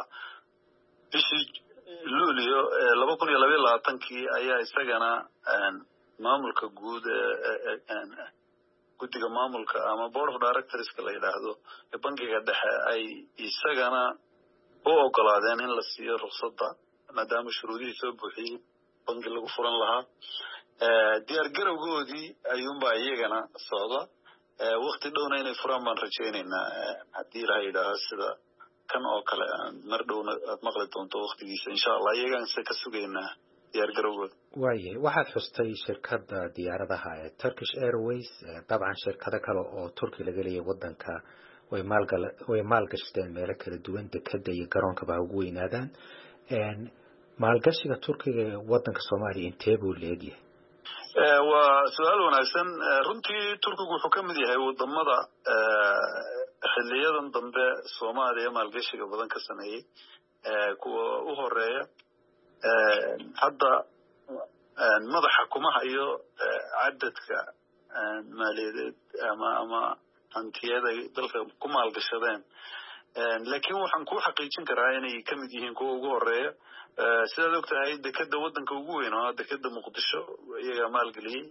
bishii luulyo laba kun iyo laba iyo labaatankii ayaa isagana maamulka guud guddiga maamulka ama board of directors la yiraahdo ee bankiga dhexe ay isagana u ogolaadeen in la siiyo ruqsadda maadaama shuruudihii soo buuxiyey banki lagu furan lahaa diyaar garowgoodii ayuunbaa iyagana socda waqti dhowna inay furaan baan rajaynaynaa haddii la yidhaaho sida kan oo kale mar dhowna aad maqli doonto waqtigiisa insha allah iyagaan se ka sugaynaa diyaar garowgooda waayahay waxaad xustay shirkadda diyaaradaha ee Turkish Airways dabcan shirkado kale oo Turki laga leeyahay wadanka way maalgal way maalgashadeen meelo kala duwan dekada iyo garoonka baa ugu weynaadaan een maalgashiga Turkiga ee wadanka Soomaaliya intee buu leeyahay waa su'aal wanaagsan runtii Turkigu wuxuu ka mid yahay wadamada xilliyadan dambe Soomaaliya maalgashiga badan ka sameeyay kuwa u horeeya hadda madaxa kuma hayo cadadka maaliyadeed ama ama hantiyada dalka ku maalgashadeen laakiin waxaan ku xaqiijin karaa inay ka mid yihiin kuwa ugu horeeya sidaad ogtahay dekada wadanka ugu weyn oo dekada Muqdisho iyaga maalgeliyay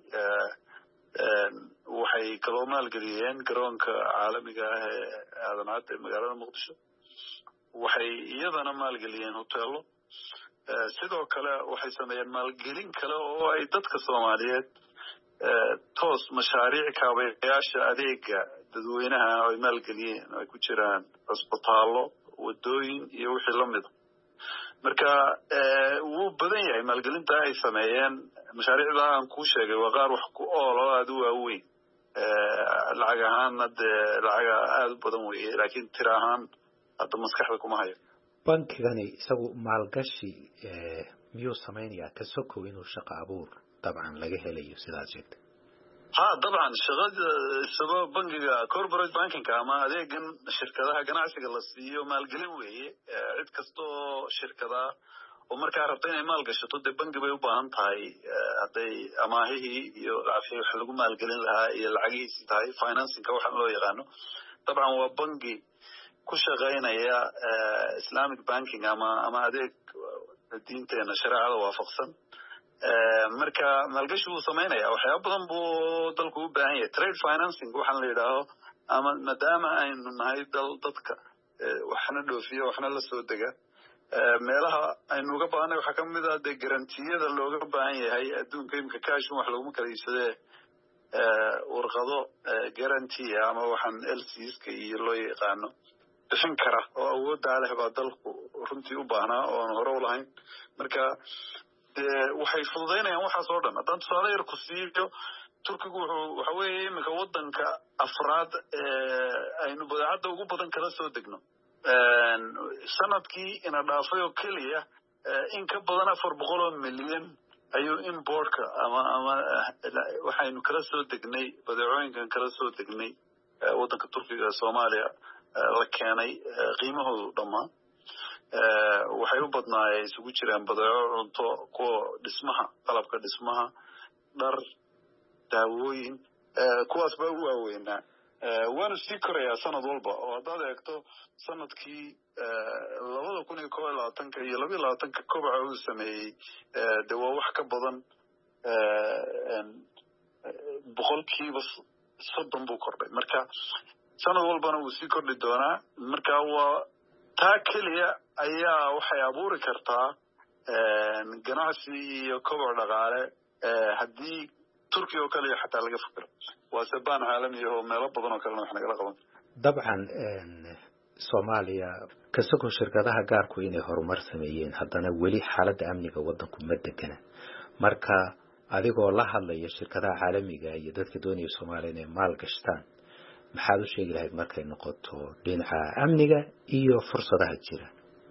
waxay kaloo maalgeliyeen garoonka caalamiga ah ee aadan cadde magaalada Muqdisho waxay iyadana maalgeliyeen hoteelo sidoo kale waxay sameeyeen maalgelin kale oo ay dadka Soomaaliyeed toos mashaariic kaabayaasha adeega dadweynaha ay maalgeliyeen ay ku jiraan cusbitaallo wadooyin iyo wixii la mid marka wuu badan yahay maalgelinta ay sameeyeen mashaariicda aan ku sheegay waa qaar wax ku oolo aad u waaweyn lacag ahaan lacag aad u badan weeye laakiin tiro ahaan hadda maskaxda kuma hayo bankigani isagu maalgashi miyuu samaynayaa ka sokow inuu shaqo abuur dabcan laga helayo sidaas sheegtay ha dabcan shaqada sabab bankiga corporate banking ama adeegan shirkadaha ganacsiga la siiyo maalgelin weeye cid kasto shirkada oo markaa rabta inay maalgashato dee banki bay u baahan tahay hadday amaahihii iyo lacagtii wax lagu maalgelin lahaa iyo lacagihiisii tahay financingka waxaan loo yaqaano dabcan waa banki ku shaqaynaya islamic banking ama ama adeeg diinteena shareecada waafaqsan marka maalgashi wuu sameynaya waxyaabo badan buu dalku u baahan yahay trade financing waxaan la yidhaaho ama maadaama aynu nahay dal dadka waxna dhoofiya waxna la soo dega meelaha aynu uga baahanay waxaa ka mid ah dee garantiyada looga baahan yahay adduunka imika kaashin wax laguma kala iibsadee warqado guarantee ama waxaan L C S-ka iyo loo yaqaano bixin kara oo awoodda leh baa dalku runtii u baahnaa oo aan hore u lahayn marka dee waxay fududaynayaan waxaas oo dhan haddaan tusaale yar ku siiyo Turkigu wuxuu waxa weeye iminka wadanka afraad aynu badeecada ugu badan kala soo degno sanadkii ina dhaafay oo keliya in ka badan afar boqol oo milyan ayuu importka ama ama waxaynu kala soo degnay badeecooyinkan kala soo degnay wadanka Turkiga ee Soomaaliya la keenay qiimahoodu dhammaan waxay u badnaayeen isugu jiraan badeeco cunto kuwa dhismaha qalabka dhismaha dhar daawooyin kuwaas baa u waaweynaa waana sii korayaa sanad walba oo haddaad eegto sanadkii labada kun iyo kow iyo labaatanka iyo laba iyo labaatanka kobaca uu sameeyey de waa wax ka badan boqolkiiba soddon buu kordhay marka sanad walbana wuu sii kordhi doonaa marka waa taa keliya ayaa waxay abuuri kartaa ganacsi iyo koboc dhaqaale haddii Turkiga oo kaliya xataa laga fikiro waa sabaan caalami oo meelo badan oo kalena wax nagala qaban dabcan Soomaaliya ka soo shirkadaha gaarku inay horumar sameeyeen haddana weli xaaladda amniga wadanku ma degana marka adigoo la hadlaya shirkadaha caalamiga iyo dadka doonaya Soomaaliya inay maal gashtaan maxaad u sheegi lahayd markay noqoto dhinaca amniga iyo fursadaha jira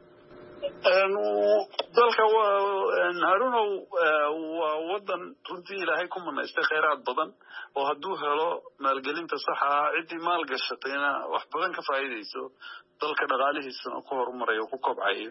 dalka Haruno waa wadan runtii Ilaahay ku manaystay kheyraad badan oo hadduu helo maalgelinta sax ah cidii maal gashatayna wax badan ka faa'iideyso dalka dhaqaalihiisa ku horumarayo ku kobcayo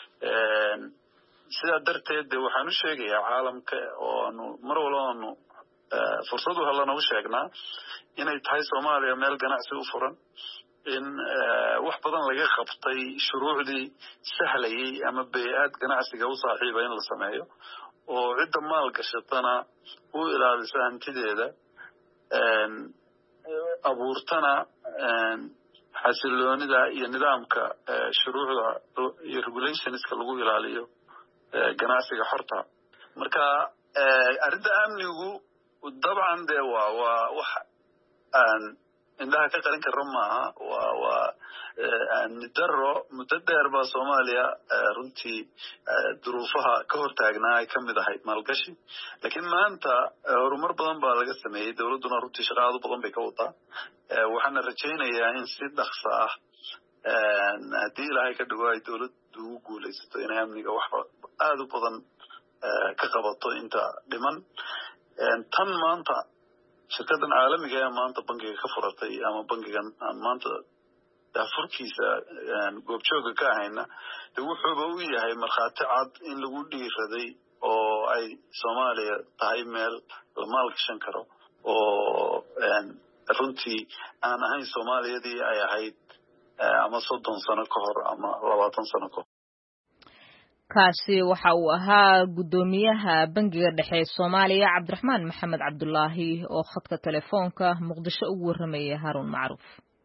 sidaa darteed waxaan u sheegayaa caalamka oo aanu mar walba aanu fursad u helana u sheegnaa inay tahay Soomaaliya meel ganacsi u furan in wax badan laga qabtay shuruucdii sahlayay ama bay'ad ganacsiga u saaxiibay in la sameeyo oo cidda maal gashatana u ilaalisa hantideeda abuurtana xasiloonida iyo nidaamka shuruucda iyo regulationska lagu ilaaliyo ganacsiga xorta marka arrinta amnigu dabcan dee waa waa wax aan indhaha ka qarin karro maaha waa waa amnidaro muddo dheer baa soomaaliya runtii duruufaha ka hortaagnaa ay ka mid ahayd maalgashi laakiin maanta horumar badan baa laga sameeyey dowladduna runtii shaqaado badan bay ka wadaa waxaana rajaynayaa in si dhaqso ah haddii ilaahay ka dhigo ay dowladdu ugu guulaysato inay amniga wax aada u badan ka qabato inta dhiman tan maanta shirkadan caalamiga ee maanta bangiga ka furatay ama bangigan aan maanta daafurkiisa goobjooga ka ahayna de wuxuuba u yahay markhaati cad in lagu dhiiraday oo ay soomaaliya tahay meel la maalgashan karo oo runtii aan ahayn soomaaliyadii ay ahayd ama soddon sano ka hor ama labaatan sano ka hor kaasi waxa uu ahaa guddoomiyaha bangiga dhexe Soomaaliya Cabdiraxmaan Maxamed Cabdullaahi oo khadka telefoonka Muqdisho ugu waramayay Harun Macruuf.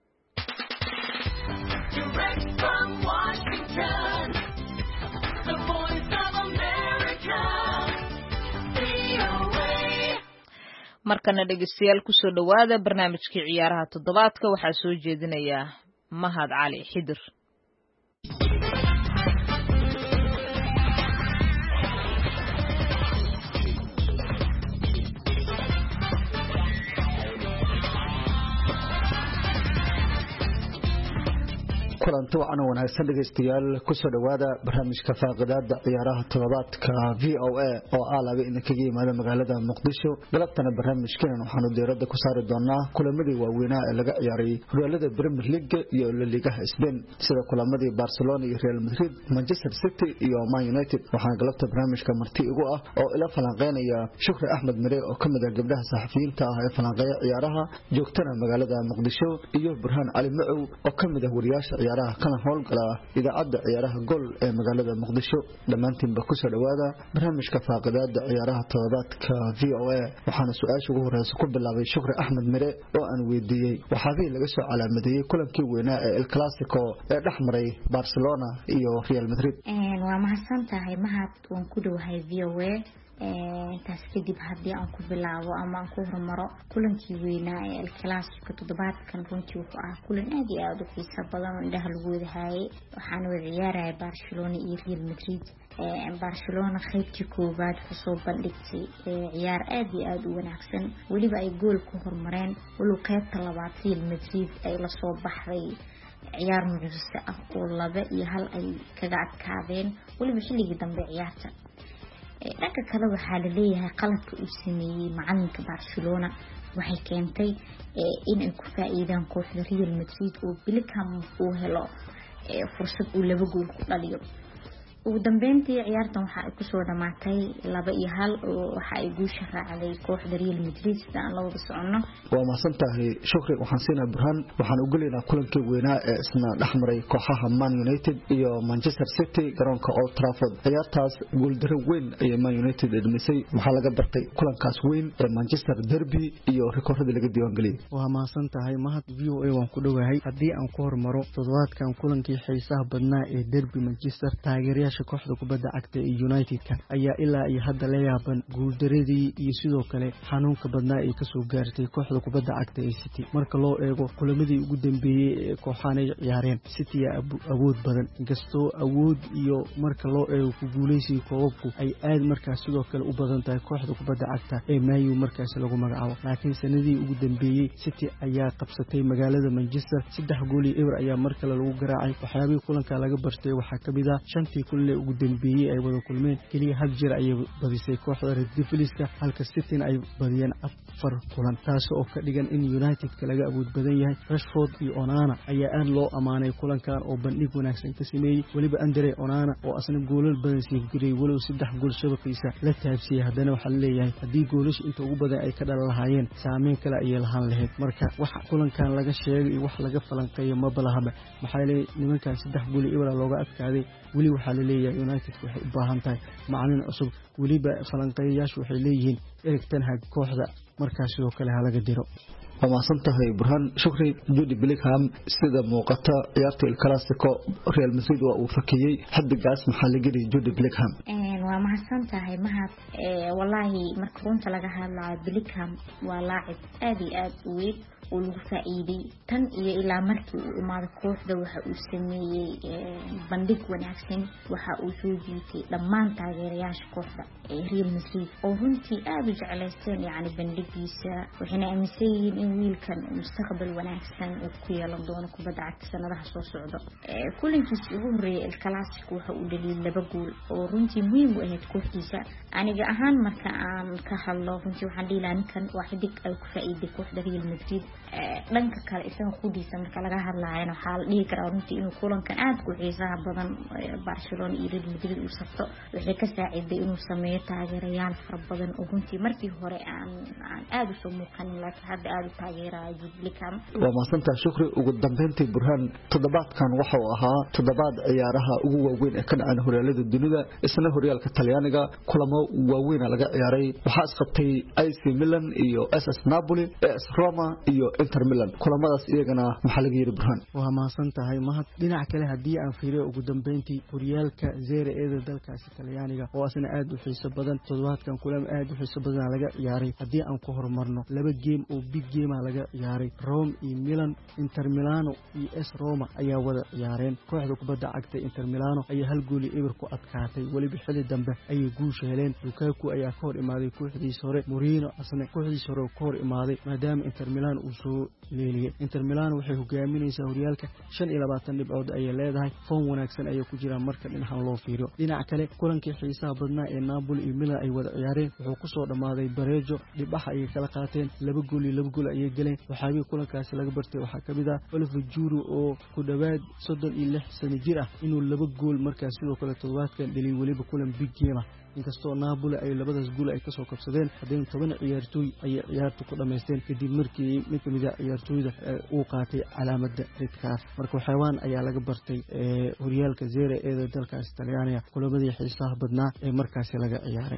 markana dhegeystayaal ku soo dhawaada barnaamijkii ciyaaraha toddobaadka waxaa soo jeedinaya Mahad Cali Xidir. kulanti wacan wanaagsan dhegeystayaal ku soo dhawaada barnaamijka faaqidaada ciyaaraha toddobaadka V O A oo ah laba in kaga yimaada magaalada Muqdisho galabtana barnaamijkeena waxaanu diiradda ku saari doonaa kulamadii waaweynaa ee laga ciyaaray horyaalada Premier League iyo La Liga Spain sida kulamadii Barcelona iyo Real Madrid, Manchester City iyo Man United. waxaan galabta barnaamijka marti igu ah oo ila falanqeynaya Shukri Axmed Mire oo kamid ah gabdhaha saxafiyiinta ah ee falanqeeya ciyaaraha joogtana magaalada Muqdisho iyo Burhaan Cali Macow oo kamid ah wariyaasha kana howlgala idaacadda ciyaaraha gol ee magaalada Muqdisho. dhamaantiinba ku soo dhawaada barnaamijka faaqidaada ciyaaraha toddobaadka V O A. waxaana su-aasha ugu horeysa ku bilaabay Shukri Axmed Mire oo aan weydiiyey waxaabay laga soo calaamadeeyey kulankii weynaa ee El Clasico ee dhex maray Barcelona iyo Real Madrid. waa mahadsantahay Mahad, waan ku dhawahay V O A. taas kadib haddii aan ku bilaabo ama aan ku hormaro kulankii weynaa ee El Clasico toddobaadkan runtii wuxuu ahaa kulan aad iyo aad u xiiso badan oo indhaha lagu wada haayay. waxaana wada ciyaaraya Barcelona iyo Real Madrid. Barcelona qaybtii koowaad kusoo bandhigtay ciyaar aad iyo aad u wanaagsan, weliba ay gool ku hormareen, walow qaybta labaad Real Madrid ay la soo baxday ciyaar mucjise ah oo laba iyo hal ay kaga adkaadeen weliba xilligii dambe ciyaarta. dhanka kale waxaa la leeyahay qaladka uu sameeyey macalinka Barcelona waxay keentay in ay ku faa'iidaan kooxda Real Madrid oo Bellingham uu helo fursad uu laba gool ku dhaliyo. ugu dambeyntii ciyaartan waxa ay ku soo dhamaatay laba iyo hal oo waxa ay guusha raacday kooxda Real Madrid sida aan la wada socono. waa mahadsantahay Shukri. waxaan siinaa Burhaan, waxaan u galeynaa kulankii weynaa ee isna dhexmaray kooxaha Man United iyo Manchester City garoonka Old Trafford. ciyaartaas gool darro weyn ayay Man United dhamisay. waxaa laga bartay kulankaas weyn ee Manchester derby iyo rikoorada laga diiwaan galiyay. waa mahadsantahay Mahad. V O A waan ku dhawahay. haddii aan ku hormaro toddobaadkan kulankii xiisaha badnaa ee derby Manchester taageerayaasha kooxda kubadda cagta ee United-ka ayaa ilaa iyo hadda la yaaban guuldaradii iyo sidoo kale xanuunka badnaa ay ka soo gaartay kooxda kubadda cagta ee City. marka loo eego kulamadii ugu dambeeyay ee kooxahan ay ciyaareen, City ayaa awood badan, inkastoo awood iyo marka loo eego ku guuleysiga koobabku ay aad markaas sidoo kale u badan tahay kooxda kubadda cagta ee Man U markaas lagu magacaabo. laakiin sanadii ugu dambeeyay City ayaa qabsatay magaalada Manchester saddex gool iyo eber ayaa mar kale lagu garaacay. waxyaabihii kulanka laga bartay waxaa kamid ah shantii kulan ugu dambeeyay ay wada kulmeen kaliya hal jeer ayay badisay kooxda Red Devils-ka, halka City ay badiyeen afar kulan, taas oo ka dhigan in United-ka laga awood badan yahay. Rashford iyo Onana ayaa aad loo amaanay kulankan oo bandhig wanaagsan ka sameeyay, waliba Andre Onana oo asna goolal badan sii guray walow saddex gool shabaqiisa la taabsiyay. haddana waxaa la leeyahay haddii goolash inta ugu badan ay ka dhalan lahaayeen saameyn kale ayay lahaan lahayd. marka waxa kulankan laga sheegay iyo wax laga falanqeeyo ma balahaba, maxaa yeelay nimankan saddex gool iyo eber looga adkaaday. weli waxaa la leeyahay United waxay u baahan tahay macallin cusub waliba falanqeeyayaashu waxay leeyihiin Erik ten Hag kooxda markaas sidoo kale halaga diro ومعصنتها برهان شكري جودي بليكهام سيدا موقتا عيارتي الكلاسيكو ريال مدريد وفكيي حد قاس محل جري جودي بليكهام ومعصنتها مهد والله مركونت لغا هلا بليكهام ولاعب ادي اد ويك ولو فائدي tan iyo ilaa markii uu imaado kooxda waxa uu sameeyay bandhig wanaagsan waxa uu soo jiitay dhammaan taageerayaasha kooxda ee Real Madrid oo runtii aad u jeclaysteen yani bandhigiisa waxayna aaminsan yihiin in wiilkan mustaqbal wanaagsan uu ku yeelan doono kubadda cagta sanadaha soo socda kulankiisa ugu horeeyay El Clasico waxa uu dhaliyay laba gool oo runtii muhiim u ahayd kooxdiisa aniga ahaan marka aan ka hadlo runtii waxaan dhiilaa ninkan waa xidig ay ku faa'iiday kooxda Real Madrid dhanka kale isaga qudiisa marka laga hadlaayana waxa la dhigi karaa runtii inuu kulankan aad ku xiisaha badan Barcelona iyo Real Madrid uu sabto waxay ka saaciday inuu sameeyo taageerayaal fara badan oo runtii markii hore aan aan aad u soo muuqanin laakiin hadda aad u taageerayo Jubilicam waa maasanta shukri ugu dambeyntii burhaan toddobaadkan waxa uu ahaa toddobaad ciyaaraha ugu waaweyn ee ka dhacay horyaalada dunida isna horyaalka Talyaaniga kulamo waaweyn laga ciyaaray waxa isqabtay A C Milan iyo S S Napoli A S Roma iyo Inter Milan kulamadaas iyagana waxa laga yiri burhaan waa maasantahay mahad dhinaca kale hadii aan fiiriyo ugu dambeyntii horyaalka Serie A dalkaasi Talyaaniga oo asna aad u xiiso badan toddobaadkan kulamo aad u xiiso badan laga ciyaaray hadii aan ku horumarno laba game oo big game laga ciyaaray Rome iyo Milan Inter Milano iyo AS Roma ayaa wada ciyaareen kooxda kubadda cagta Inter Milano ayaa hal gool eber ku adkaatay waliba xilli dambe ayay guush heleen Lukaku ayaa ka hor imaaday kooxdiisa hore Mourinho asna kooxdiisa hore ka hor imaaday maadaama Inter Milan uu soo leeliyay Inter Milan waxay hogaaminaysaa horyaalka shan iyo labaatan dhibcood ay leedahay foon wanaagsan ay ku jiraan marka dhinaca loo fiiriyo dhinaca kale kulankii xiisaha badnaa ee Napoli iyo Milan ay wada ciyaareen wuxuu ku soo dhamaaday bareejo dhibaxa ay kala qaateen laba gool iyo laba gool ay galeen waxaabay kulankaasi laga bartay waxa kamid ah Oliver Giroud oo ku dhawaad soddon iyo lix sano jir ah inuu laba gool markaas sidoo kale toddobaadkan dhaliyay waliba kulan big game ah inkastoo Napoli ay labadaas gool ay ka soo kabsadeen hadeen toban ciyaartoy ay ciyaartu ku dhameysteen kadib markii mid kamid ah ciyaartoyda uu qaatay calaamadda red card marka xayawaan ayaa laga bartay horyaalka Serie A dalkaas Talyaaniga kulamadii xiisaha badnaa ee markaas laga ciyaaray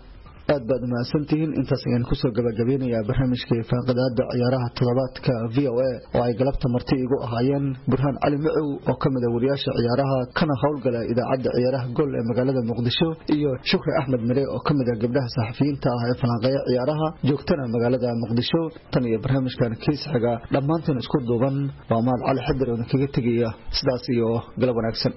aad baad mahadsantihiin intaas ayaan ku soo gabagabeynayaa barnaamijka faaqadaada ciyaaraha toddobaadka V O A oo ay galabta marti igu ahaayeen Burhaan Cali Macow oo kamid ah wariyaasha ciyaaraha kana howlgala idaacadda ciyaaraha Gool ee magaalada Muqdisho iyo Shukri Axmed Mire oo kamid ah gabdhaha saxafiyiinta ah ee falanqeeya ciyaaraha joogtana magaalada Muqdisho tan iyo barnaamijkan kiis xiga dhamaanteen isku duuban waa maal Cali Xadir oo kaga tagaya sidaas iyo galab wanaagsan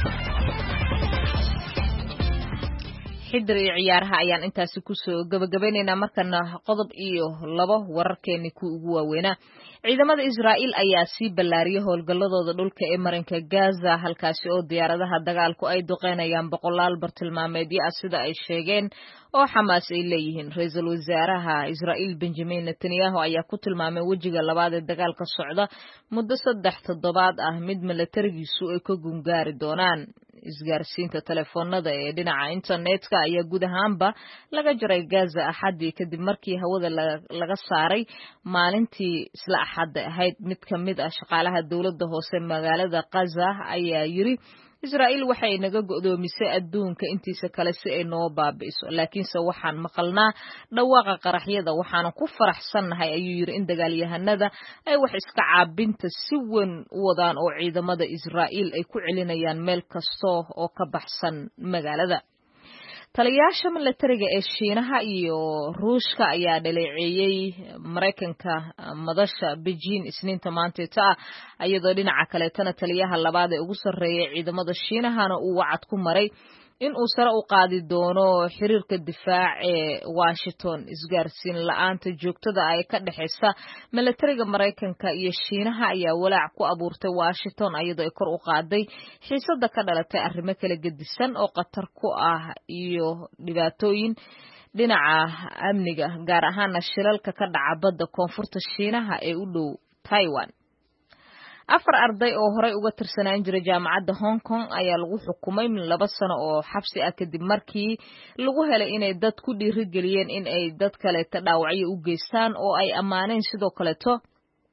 xidr iyo ciyaaraha ayaan intaasi ku soo gabagabeynayna markana qodob iyo labo wararkeeni ku ugu waaweena ciidamada Israa'iil ayaa si ballaariyay howlgalladooda dhulka ee marinka Gaza halkaasi oo diyaaradaha dagaalku ay duqeynayaan boqolaal bartilmaameedyo ah sida ay sheegeen oo Xamaas ay leeyihiin ra'iisul wasaaraha Israa'iil Benjamin Netanyahu ayaa ku tilmaamay wajiga labaad ee dagaalka socda muddo saddex toddobaad ah mid militarigiisu ay ka gungaari doonaan isgaarsiinta telefoonada ee dhinaca internetka ayaa guud ahaanba laga jaray Gaza axadii kadib markii hawada laga saaray maalintii isla axadda ahayd mid ka mid ah shaqaalaha dawladda hoose magaalada Gaza ayaa yiri Israa'iil waxay naga go'doomisay adduunka intiisa kale si ay noo baabi'iso laakiinse waxaan maqalnaa dhawaaqa qaraxyada waxaan ku faraxsanahay ayuu yiri in dagaalyahanada ay wax iska caabinta si weyn u wadaan oo ciidamada Israa'iil ay ku celinayaan meel kasto oo ka baxsan magaalada taliyaasha militariga ee Shiinaha iyo Ruushka ayaa dhaleeceeyay Mareykanka madasha Beijing isniinta maanta iyadoo dhinaca kale tan taliyaha labaad ee ugu sareeyay ciidamada Shiinahana uu wacad ku maray in uu sare u qaadi doono xiriirka difaac ee Washington isgaarsiin la'aanta joogtada ay ka dhaxaysa militariga Mareykanka iyo Shiinaha ayaa walaac ku abuurtay Washington iyadoo ay kor u qaaday xiisada ka dhalatay arrimo kala gedisan oo qatar ku ah iyo dhibaatooyin dhinaca amniga gaar ahaan shilalka ka dhaca badda koonfurta Shiinaha ee u dhow Taiwan afar arday oo horey uga tirsanaan jiray jaamacadda Hong Kong ayaa lagu xukumay min laba sano oo xabsi ah kadib markii lagu helay inay dad ku dhiirigeliyeen in ay dad kale ta dhaawacyo u geystaan oo ay amaaneen sidoo kale to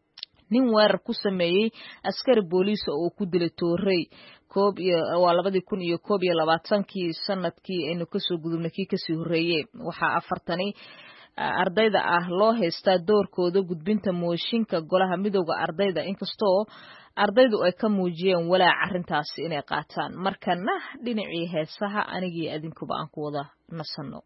nin weerar ku sameeyey askari booliis oo ku dilay toorey koob iyo waa labadii kun iyo koob iyo labaatankii sanadkii aynu kasoo gudubnay kii kasii horreeyey waxaa afartani ardayda ah loo haystaa doorkooda gudbinta mooshinka golaha midowda ardayda inkastoo ardaydu ay ka muujiyeen walaac arrintaasi inay qaataan markana dhinacii heesaha anigii adinkuba aan ku wada nasanno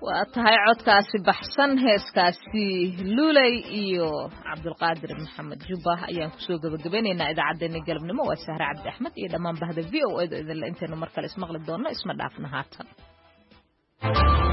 waa tahay codkaasi baxsan heeskaasi luulay iyo cabdulqaadir maxamed jubah ayaan kusoo gabagabeynaynaa idaacaddeenii galabnimo waa sahre cabdi axmed iyo dhammaan bahda v o a da idinle intaynu mar kale ismaqli doonno isma dhaafna haatan